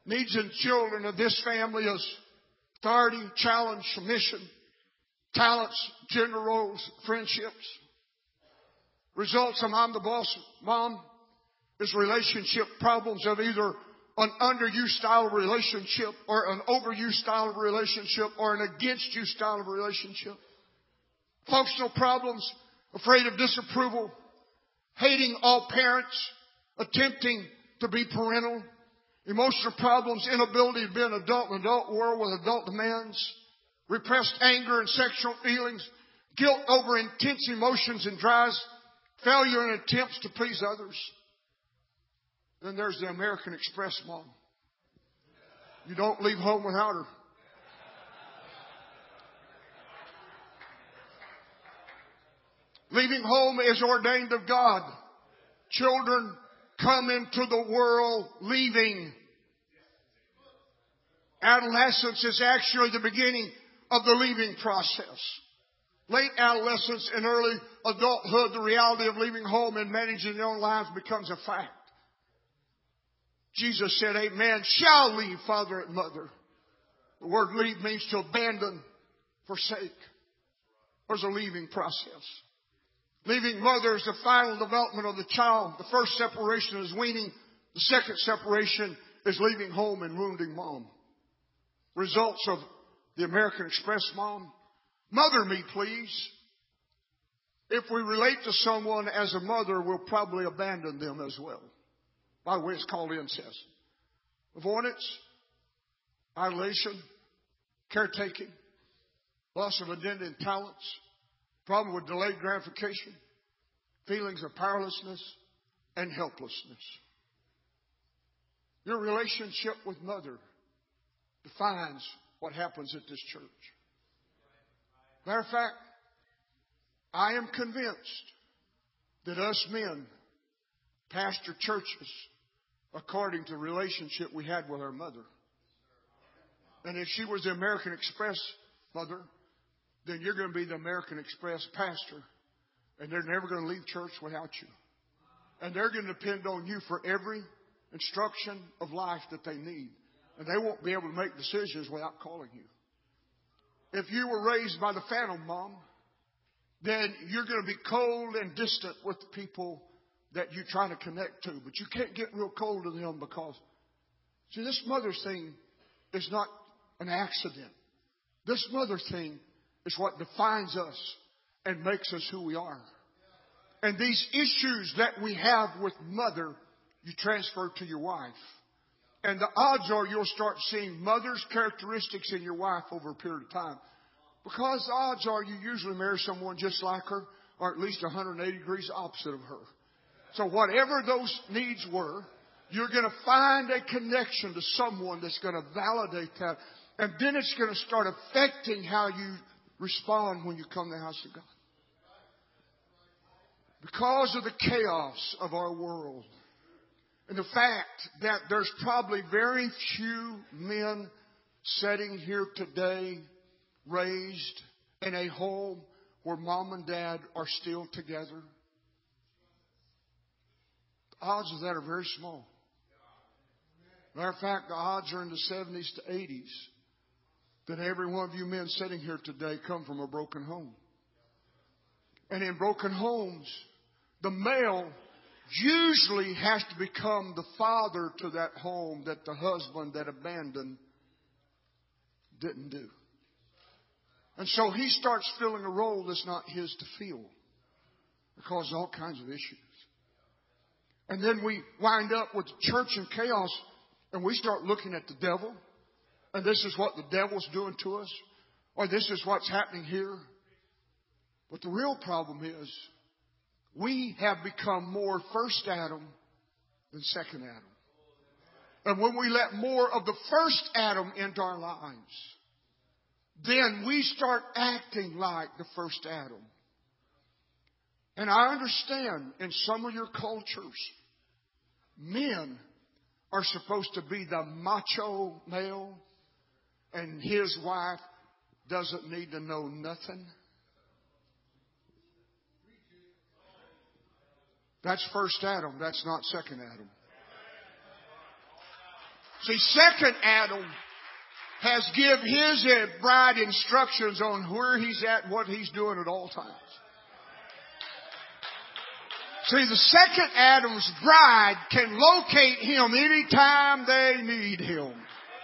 Needs in children of this family is authority, challenge, submission, talents, gender roles, friendships. Results of I'm the boss mom is relationship problems of either an underused style of relationship or an overused style of relationship or an against you style of relationship. Functional problems, afraid of disapproval, hating all parents, attempting to be parental. Emotional problems, inability to be an adult in an adult world with adult demands. Repressed anger and sexual feelings. Guilt over intense emotions and drives. Failure in attempts to please others. Then there's the American Express mom. You don't leave home without her. Leaving home is ordained of God. Children come into the world leaving. Adolescence is actually the beginning of the leaving process. Late adolescence and early adulthood, the reality of leaving home and managing their own lives becomes a fact. Jesus said, a man shall leave father and mother. The word leave means to abandon, forsake. There's a leaving process. Leaving mother is the final development of the child. The first separation is weaning. The second separation is leaving home and wounding mom. Results of the American Express mom. Mother me, please. If we relate to someone as a mother, we'll probably abandon them as well. By the way, it's called incest. Avoidance, isolation, caretaking, loss of identity and talents, problem with delayed gratification, feelings of powerlessness and helplessness. Your relationship with mother defines what happens at this church. Matter of fact, I am convinced that us men pastor churches according to the relationship we had with our mother. And if she was the American Express mother, then you're going to be the American Express pastor. And they're never going to leave church without you. And they're going to depend on you for every instruction of life that they need. And they won't be able to make decisions without calling you. If you were raised by the phantom mom, then you're going to be cold and distant with the people that you try to connect to. But you can't get real cold to them because, see, this mother thing is not an accident. This mother thing is what defines us and makes us who we are. And these issues that we have with mother, you transfer to your wife. And the odds are you'll start seeing mother's characteristics in your wife over a period of time. Because the odds are you usually marry someone just like her, or at least one hundred eighty degrees opposite of her. So whatever those needs were, you're going to find a connection to someone that's going to validate that. And then it's going to start affecting how you respond when you come to the house of God. Because of the chaos of our world, and the fact that there's probably very few men sitting here today raised in a home where mom and dad are still together. The odds of that are very small. Matter of fact, the odds are in the seventies to eighties that every one of you men sitting here today come from a broken home. And in broken homes, the male usually has to become the father to that home that the husband that abandoned didn't do. And so he starts filling a role that's not his to fill. It causes all kinds of issues. And then we wind up with church in chaos and we start looking at the devil. And this is what the devil's doing to us. Or this is what's happening here. But the real problem is we have become more first Adam than second Adam. And when we let more of the first Adam into our lives, then we start acting like the first Adam. And I understand in some of your cultures, men are supposed to be the macho male, and his wife doesn't need to know nothing. That's first Adam. That's not second Adam. See, second Adam has give his bride instructions on where he's at and what he's doing at all times. See, the second Adam's bride can locate him anytime they need him.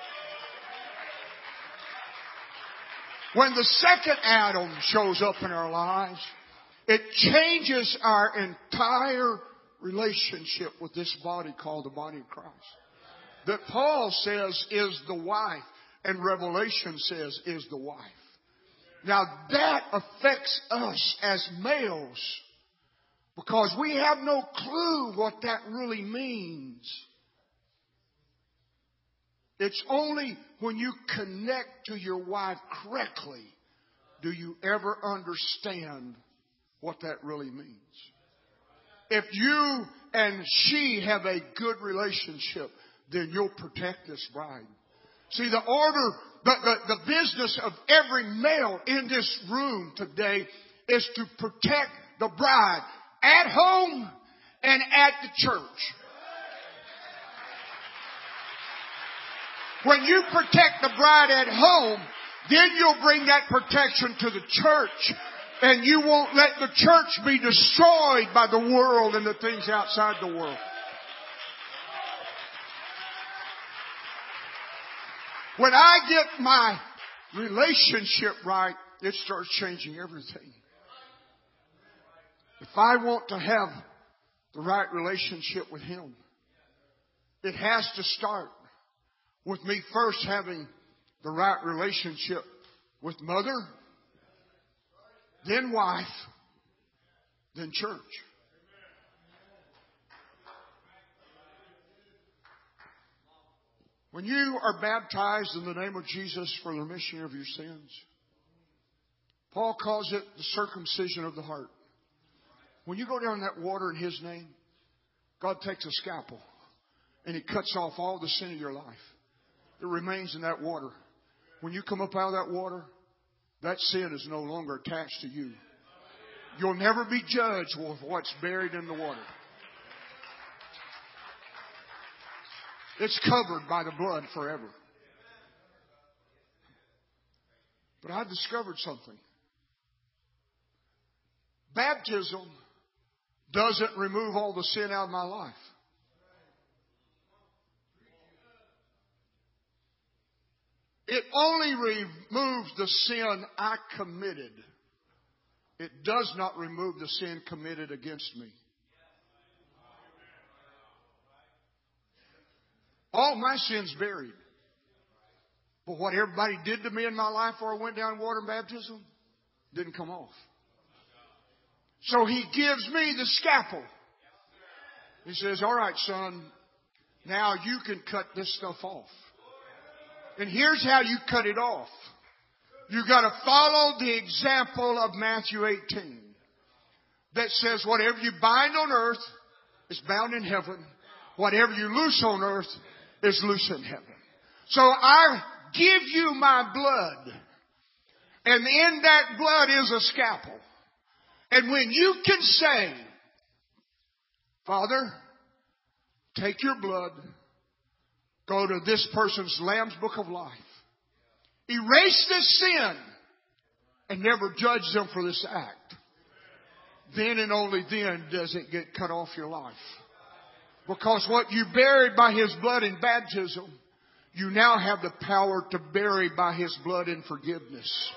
When the second Adam shows up in our lives, it changes our entire relationship with this body called the body of Christ. That Paul says is the wife, and Revelation says is the wife. Now that affects us as males, because we have no clue what that really means. It's only when you connect to your wife correctly do you ever understand what that really means. If you and she have a good relationship, then you'll protect this bride. See, the order, the, the, the business of every male in this room today is to protect the bride at home and at the church. When you protect the bride at home, then you'll bring that protection to the church. And you won't let the church be destroyed by the world and the things outside the world. When I get my relationship right, it starts changing everything. If I want to have the right relationship with Him, it has to start with me first having the right relationship with mother, then wife, then church. When you are baptized in the name of Jesus for the remission of your sins, Paul calls it the circumcision of the heart. When you go down in that water in His name, God takes a scalpel and He cuts off all the sin of your life. It remains in that water. When you come up out of that water, that sin is no longer attached to you. You'll never be judged with what's buried in the water. It's covered by the blood forever. But I discovered something. Baptism doesn't remove all the sin out of my life. It only removes the sin I committed. It does not remove the sin committed against me. All my sins buried. But what everybody did to me in my life before I went down in water baptism didn't come off. So He gives me the scalpel. He says, all right, son, now you can cut this stuff off. And here's how you cut it off. You got to follow the example of Matthew eighteen. That says, whatever you bind on earth is bound in heaven. Whatever you loose on earth is loose in heaven. So I give you my blood. And in that blood is a scalpel. And when you can say, Father, take your blood, go to this person's Lamb's Book of Life, erase this sin, and never judge them for this act, then and only then does it get cut off your life. Because what you buried by His blood in baptism, you now have the power to bury by His blood in forgiveness.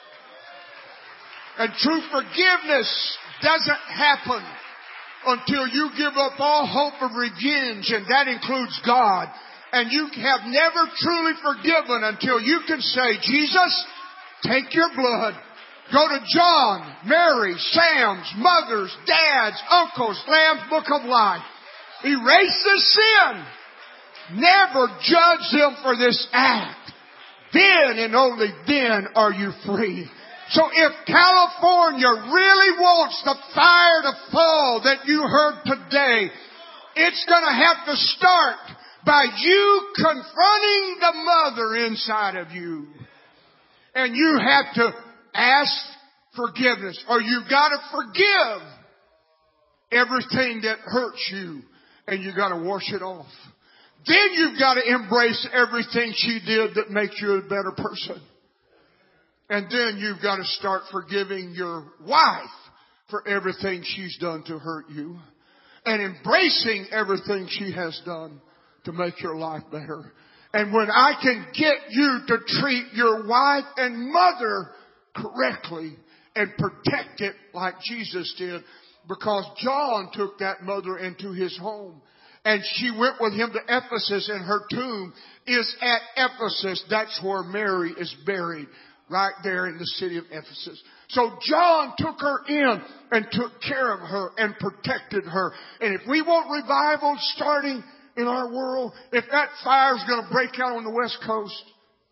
And true forgiveness doesn't happen until you give up all hope of revenge, and that includes God. And you have never truly forgiven until you can say, Jesus, take your blood. Go to John, Mary, Sam's, mothers, dads, uncles, Lamb's Book of Life. Erase the sin. Never judge them for this act. Then and only then are you free. So if California really wants the fire to fall that you heard today, it's going to have to start by you confronting the mother inside of you. And you have to ask forgiveness, or you've got to forgive everything that hurts you, and you've got to wash it off. Then you've got to embrace everything she did that makes you a better person. And then you've got to start forgiving your wife for everything she's done to hurt you. And embracing everything she has done to make your life better. And when I can get you to treat your wife and mother correctly and protect it like Jesus did, because John took that mother into his home. And she went with him to Ephesus, and her tomb is at Ephesus. That's where Mary is buried, right there in the city of Ephesus. So John took her in and took care of her and protected her. And if we want revival starting in our world, if that fire is going to break out on the West Coast,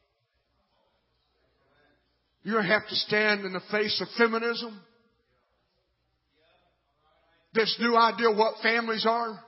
you're going to have to stand in the face of feminism. This new idea of what families are.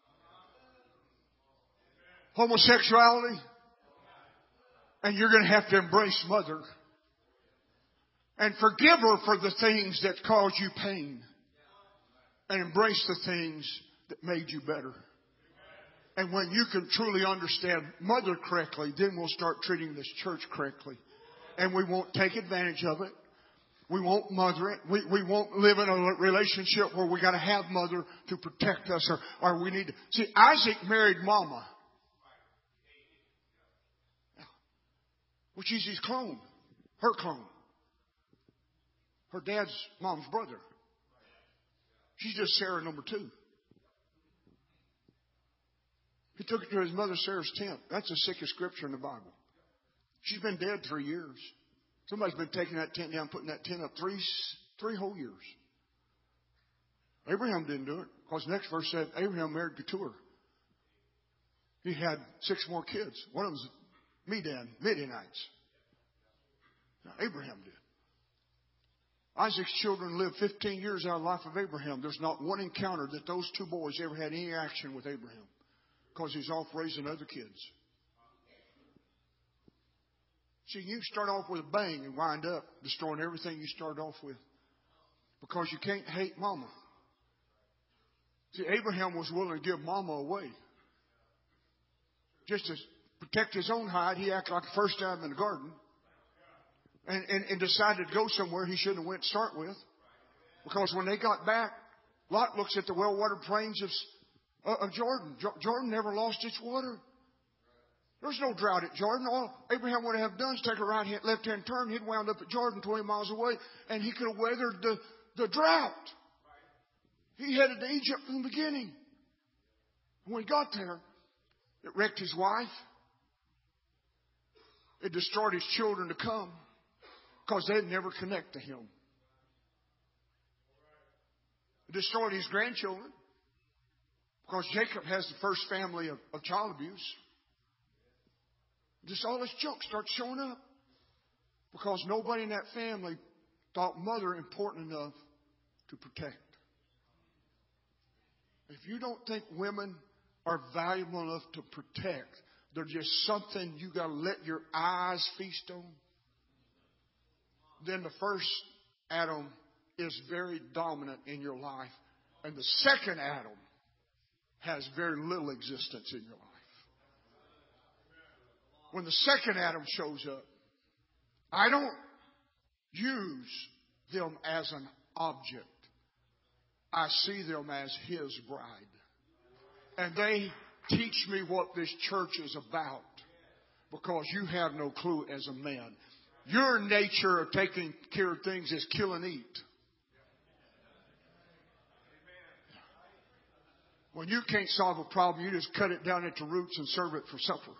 Homosexuality. And you're going to have to embrace mother. And forgive her for the things that caused you pain. And embrace the things that made you better. And when you can truly understand mother correctly, then we'll start treating this church correctly. And we won't take advantage of it. We won't mother it. We, we won't live in a relationship where we got to have mother to protect us. Or, or we need to. See, Isaac married Mama. Which is his clone. Her clone. Her dad's mom's brother. She's just Sarah number two. He took it to his mother Sarah's tent. That's the sickest scripture in the Bible. She's been dead three years. Somebody's been taking that tent down, putting that tent up three, three whole years. Abraham didn't do it. Because the next verse said Abraham married Keturah. He had six more kids. One of them was Midian, Midianites. Now, Abraham did. Isaac's children lived fifteen years out of the life of Abraham. There's not one encounter that those two boys ever had any action with Abraham. Because he's off raising other kids. See, you start off with a bang and wind up destroying everything you started off with. Because you can't hate Mama. See, Abraham was willing to give Mama away. Just to protect his own hide, he acted like the first Adam in the garden. And, and, and decided to go somewhere he shouldn't have went to start with. Because when they got back, Lot looks at the well-watered plains of, uh, of Jordan. Jo- Jordan never lost its water. There's no drought at Jordan. All Abraham would have done is take a right hand, left hand turn. He'd wound up at Jordan twenty miles away, and he could have weathered the, the drought. He headed to Egypt from the beginning. When he got there, it wrecked his wife. It destroyed his children to come because they'd never connect to him. It destroyed his grandchildren because Jacob has the first family of, of child abuse. Just all this junk starts showing up because nobody in that family thought mother important enough to protect. If you don't think women are valuable enough to protect, they're just something you got to let your eyes feast on, then the first Adam is very dominant in your life, and the second Adam has very little existence in your life. When the second Adam shows up, I don't use them as an object. I see them as His bride. And they teach me what this church is about. Because you have no clue as a man. Your nature of taking care of things is kill and eat. When you can't solve a problem, you just cut it down at the roots and serve it for supper.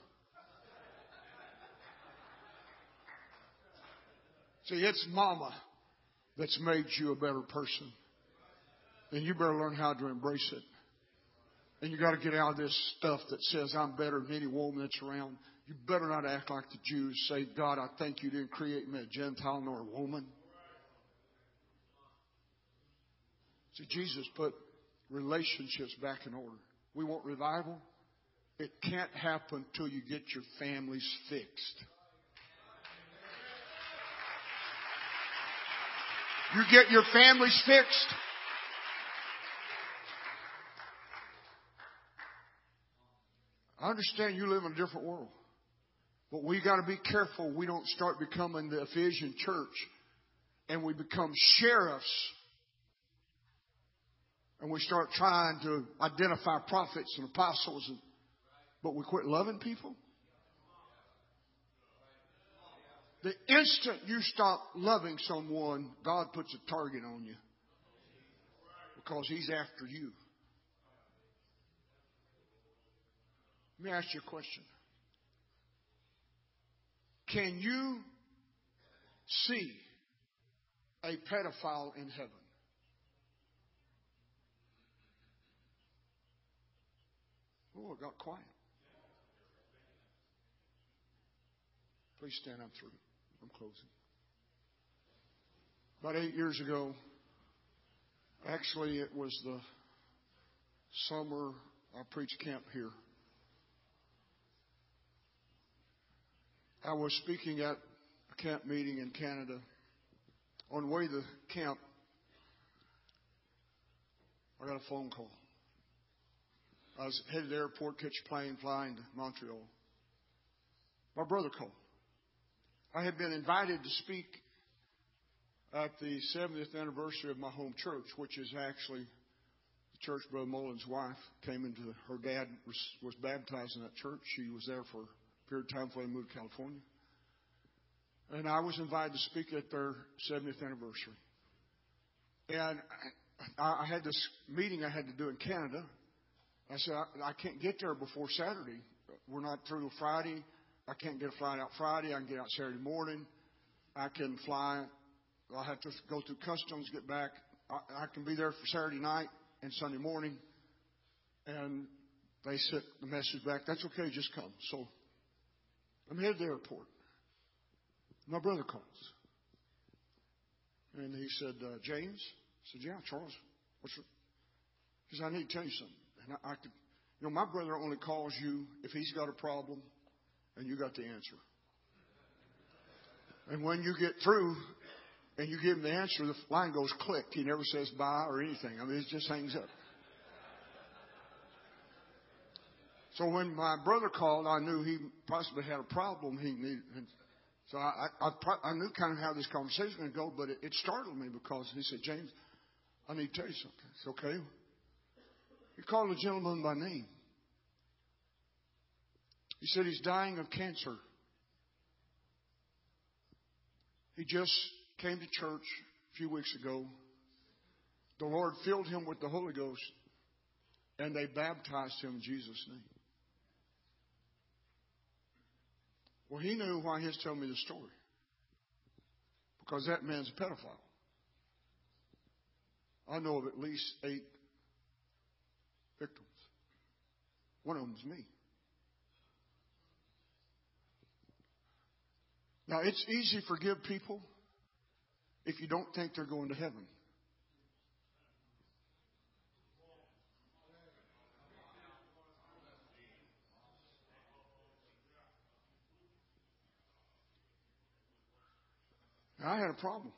See, it's Mama that's made you a better person. And you better learn how to embrace it. And you got to get out of this stuff that says I'm better than any woman that's around. You better not act like the Jews. Say, God, I thank you didn't create me a Gentile nor a woman. See, Jesus put relationships back in order. We want revival. It can't happen till you get your families fixed. You get your families fixed. I understand you live in a different world. But we got to be careful we don't start becoming the Ephesian church and we become sheriffs and we start trying to identify prophets and apostles, and, but we quit loving people. The instant you stop loving someone, God puts a target on you because He's after you. Let me ask you a question. Can you see a pedophile in heaven? Oh, it got quiet. Please stand up through. I'm closing. About eight years ago, actually it was the summer I preached camp here. I was speaking at a camp meeting in Canada. On the way to camp, I got a phone call. I was headed to the airport, catch a plane, flying to Montreal. My brother called. I had been invited to speak at the seventieth anniversary of my home church, which is actually the church Brother Mullen's wife came into. Her dad was, was baptized in that church. She was there for a period of time before they moved to California. And I was invited to speak at their seventieth anniversary. And I, I had this meeting I had to do in Canada. I said, I, I can't get there before Saturday. We're not through Friday. I can't get a flight out Friday. I can get out Saturday morning. I can fly. I'll have to go through customs, get back. I, I can be there for Saturday night and Sunday morning. And they sent the message back, that's okay, just come. So I'm headed to the airport. My brother calls. And he said, uh, James? I said, yeah, Charles. What's it? He said, I need to tell you something. And I, I could, you know, my brother only calls you if he's got a problem and you got the answer. And when you get through and you give him the answer, the line goes click. He never says bye or anything. I mean, it just hangs up. So when my brother called, I knew he possibly had a problem he needed. So I, I, I knew kind of how this conversation was going to go, but it, it startled me because he said, James, I need to tell you something. It's okay. He called the gentleman by name. He said he's dying of cancer. He just came to church a few weeks ago. The Lord filled him with the Holy Ghost, and they baptized him in Jesus' name. Well, he knew why he was telling me the story. Because that man's a pedophile. I know of at least eight victims. One of them is me. Now, it's easy to forgive people if you don't think they're going to heaven. I had a problem.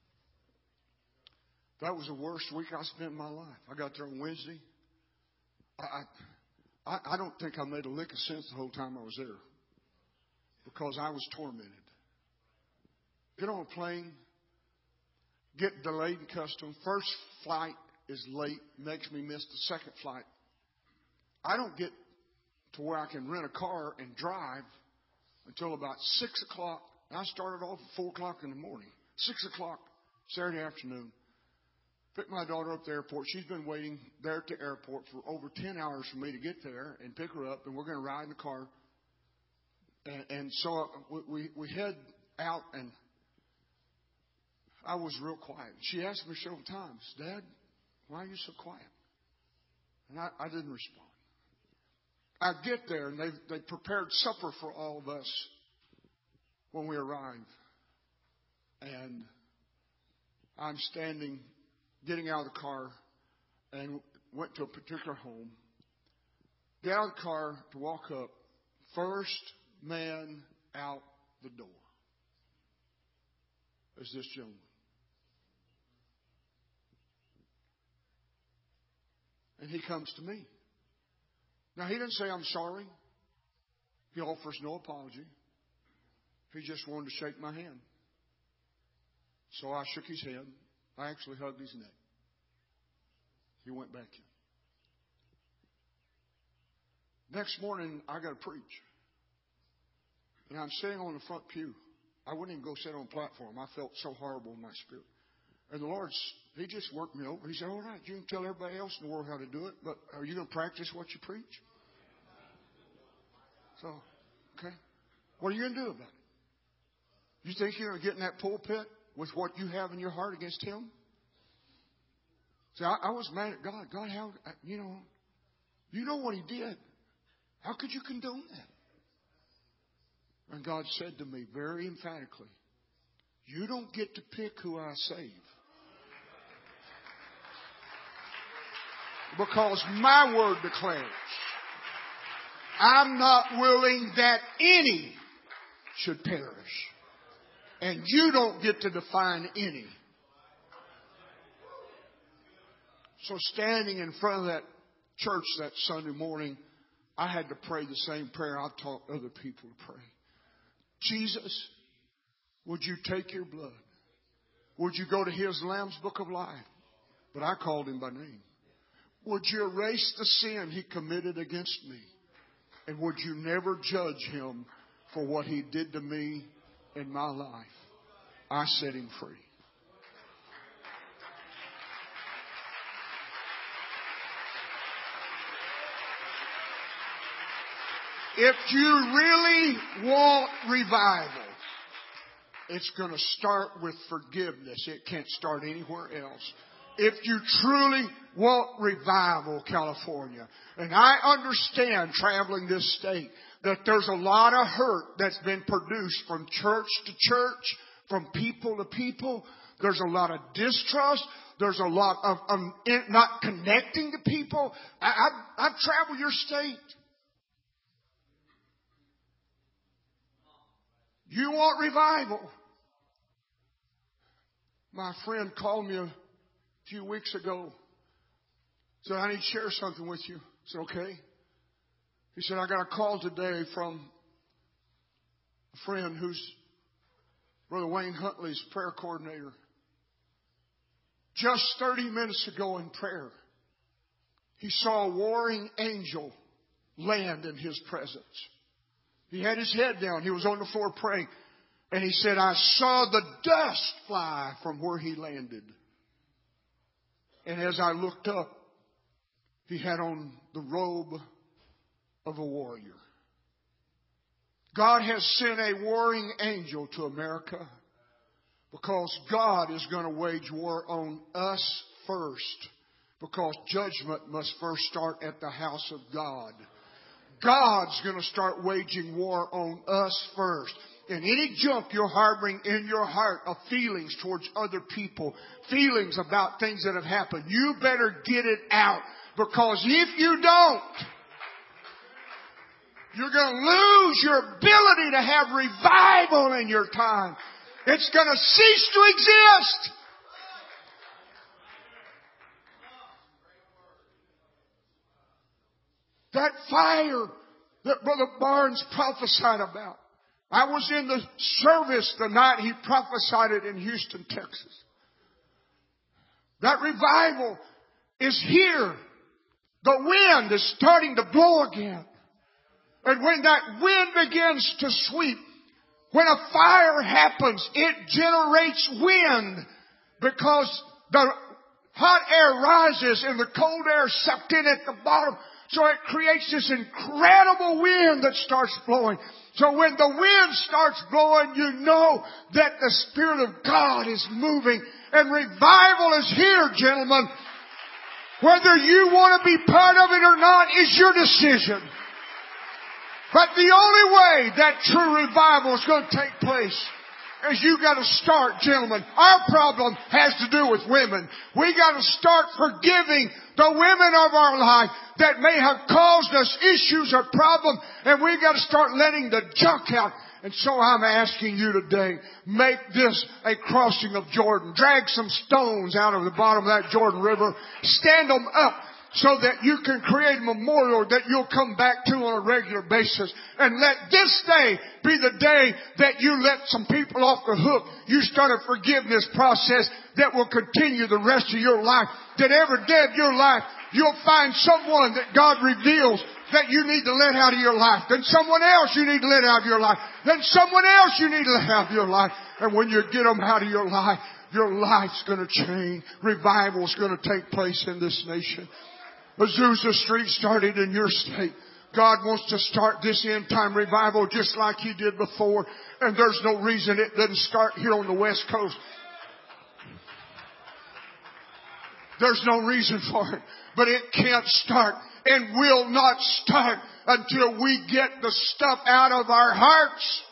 That was the worst week I spent in my life. I got there on Wednesday. I, I, I don't think I made a lick of sense the whole time I was there because I was tormented. Get on a plane, get delayed in customs. First flight is late, makes me miss the second flight. I don't get to where I can rent a car and drive until about six o'clock. I started off at four o'clock in the morning. Six o'clock Saturday afternoon. Picked my daughter up at the airport. She's been waiting there at the airport for over ten hours for me to get there and pick her up. And we're going to ride in the car. And, and so we, we head out, and I was real quiet. She asked me several times, Dad, why are you so quiet? And I, I didn't respond. I get there, and they've, they prepared supper for all of us when we arrive. And I'm standing, getting out of the car, and went to a particular home. Get out of the car to walk up. First man out the door is this gentleman. And he comes to me. Now, he didn't say, I'm sorry. He offers no apology. He just wanted to shake my hand. So I shook his hand. I actually hugged his neck. He went back in. Next morning, I got to preach. And I'm sitting on the front pew. I wouldn't even go sit on the platform. I felt so horrible in my spirit. And the Lord, He just worked me over. He said, all right, you can tell everybody else in the world how to do it, but are you going to practice what you preach? So, okay. What are you going to do about it? You think you're going to get in that pulpit with what you have in your heart against Him? See, I, I was mad at God. God, how, you know, you know what He did. How could you condone that? And God said to me very emphatically, you don't get to pick who I save. Because my word declares, I'm not willing that any should perish. And you don't get to define any. So standing in front of that church that Sunday morning, I had to pray the same prayer I've taught other people to pray. Jesus, would you take your blood? Would you go to His Lamb's Book of Life? But I called Him by name. Would you erase the sin He committed against me? And would you never judge Him for what He did to me in my life? I set Him free. If you really want revival, it's going to start with forgiveness. It can't start anywhere else. If you truly want revival, California, and I understand traveling this state, that there's a lot of hurt that's been produced from church to church, from people to people. There's a lot of distrust. There's a lot of um, not connecting to people. I, I've, I've traveled your state. You want revival. My friend called me a few weeks ago. Said, I need to share something with you. I said, okay. He said, I got a call today from a friend who's Brother Wayne Huntley's prayer coordinator. Just thirty minutes ago in prayer, he saw a warring angel land in his presence. He had his head down. He was on the floor praying. And he said, I saw the dust fly from where he landed. And as I looked up, he had on the robe of a warrior. God has sent a warring angel to America because God is going to wage war on us first, because judgment must first start at the house of God. God's going to start waging war on us first. And any junk you're harboring in your heart of feelings towards other people, feelings about things that have happened, you better get it out. Because if you don't, you're going to lose your ability to have revival in your time. It's going to cease to exist. That fire that Brother Barnes prophesied about. I was in the service the night he prophesied it in Houston, Texas. That revival is here. The wind is starting to blow again. And when that wind begins to sweep, when a fire happens, it generates wind because the hot air rises and the cold air is sucked in at the bottom. So it creates this incredible wind that starts blowing. So when the wind starts blowing, you know that the Spirit of God is moving. And revival is here, gentlemen. Whether you want to be part of it or not is your decision. But the only way that true revival is going to take place is you got to start, gentlemen. Our problem has to do with women. We got to start forgiving the women of our life that may have caused us issues or problems, and we got to start letting the junk out. And so I'm asking you today, make this a crossing of Jordan. Drag some stones out of the bottom of that Jordan River. Stand them up so that you can create a memorial that you'll come back to on a regular basis. And let this day be the day that you let some people off the hook. You start a forgiveness process that will continue the rest of your life. That every day of your life, you'll find someone that God reveals that you need to let out of your life. Then someone else you need to let out of your life. Then someone else you need to let out of your life. And when you get them out of your life, your life's going to change. Revival's going to take place in this nation. Azusa Street started in your state. God wants to start this end time revival just like He did before. And there's no reason it doesn't start here on the West Coast. There's no reason for it. But it can't start and will not start until we get the stuff out of our hearts.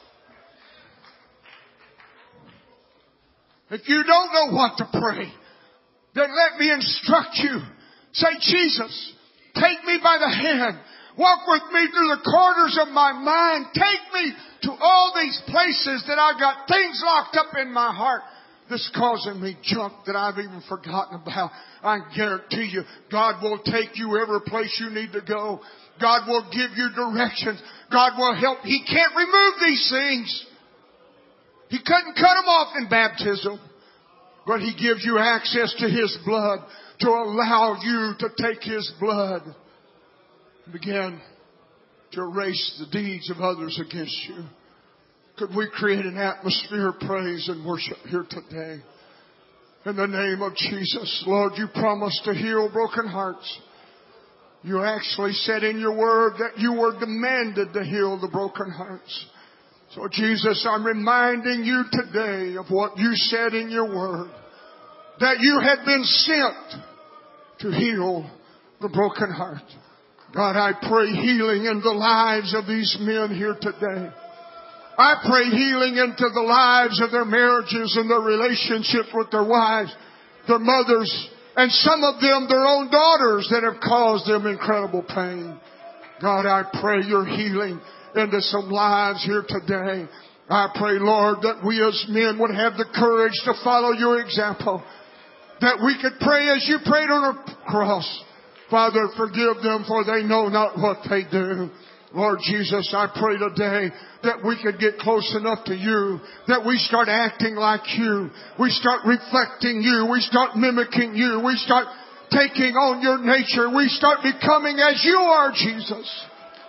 If you don't know what to pray, then let me instruct you. Say, Jesus, take me by the hand. Walk with me through the corners of my mind. Take me to all these places that I've got things locked up in my heart that's causing me junk that I've even forgotten about. I guarantee you, God will take you every place you need to go. God will give you directions. God will help. He can't remove these things. He couldn't cut them off in baptism. But He gives you access to His blood to allow you to take His blood and begin to erase the deeds of others against you. Could we create an atmosphere of praise and worship here today? In the name of Jesus. Lord, You promised to heal broken hearts. You actually said in Your word that You were demanded to heal the broken hearts. So Jesus, I'm reminding You today of what You said in Your word. That You had been sent to heal the broken heart. God, I pray healing in the lives of these men here today. I pray healing into the lives of their marriages and their relationships with their wives, their mothers, and some of them their own daughters that have caused them incredible pain. God, I pray Your healing into some lives here today. I pray, Lord, that we as men would have the courage to follow Your example. That we could pray as You prayed on a cross. Father, forgive them, for they know not what they do. Lord Jesus, I pray today that we could get close enough to You, that we start acting like You. We start reflecting You. We start mimicking You. We start taking on Your nature. We start becoming as You are, Jesus.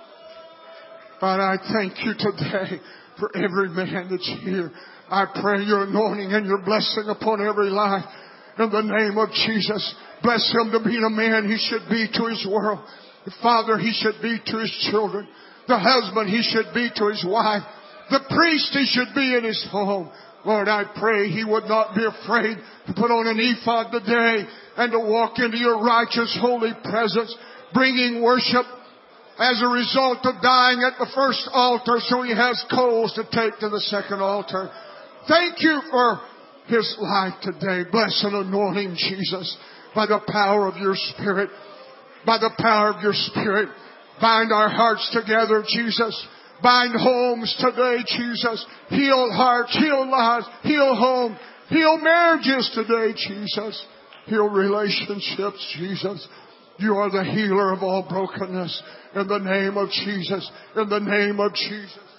God, I thank You today for every man that's here. I pray Your anointing and Your blessing upon every life. In the name of Jesus, bless him to be the man he should be to his world. The father he should be to his children. The husband he should be to his wife. The priest he should be in his home. Lord, I pray he would not be afraid to put on an ephod today and to walk into Your righteous, holy presence, bringing worship as a result of dying at the first altar so he has coals to take to the second altar. Thank You for his life today. Bless and anoint him, Jesus, by the power of Your Spirit. By the power of Your Spirit. Bind our hearts together, Jesus. Bind homes today, Jesus. Heal hearts, heal lives, heal home, heal marriages today, Jesus. Heal relationships, Jesus. You are the healer of all brokenness. In the name of Jesus. In the name of Jesus.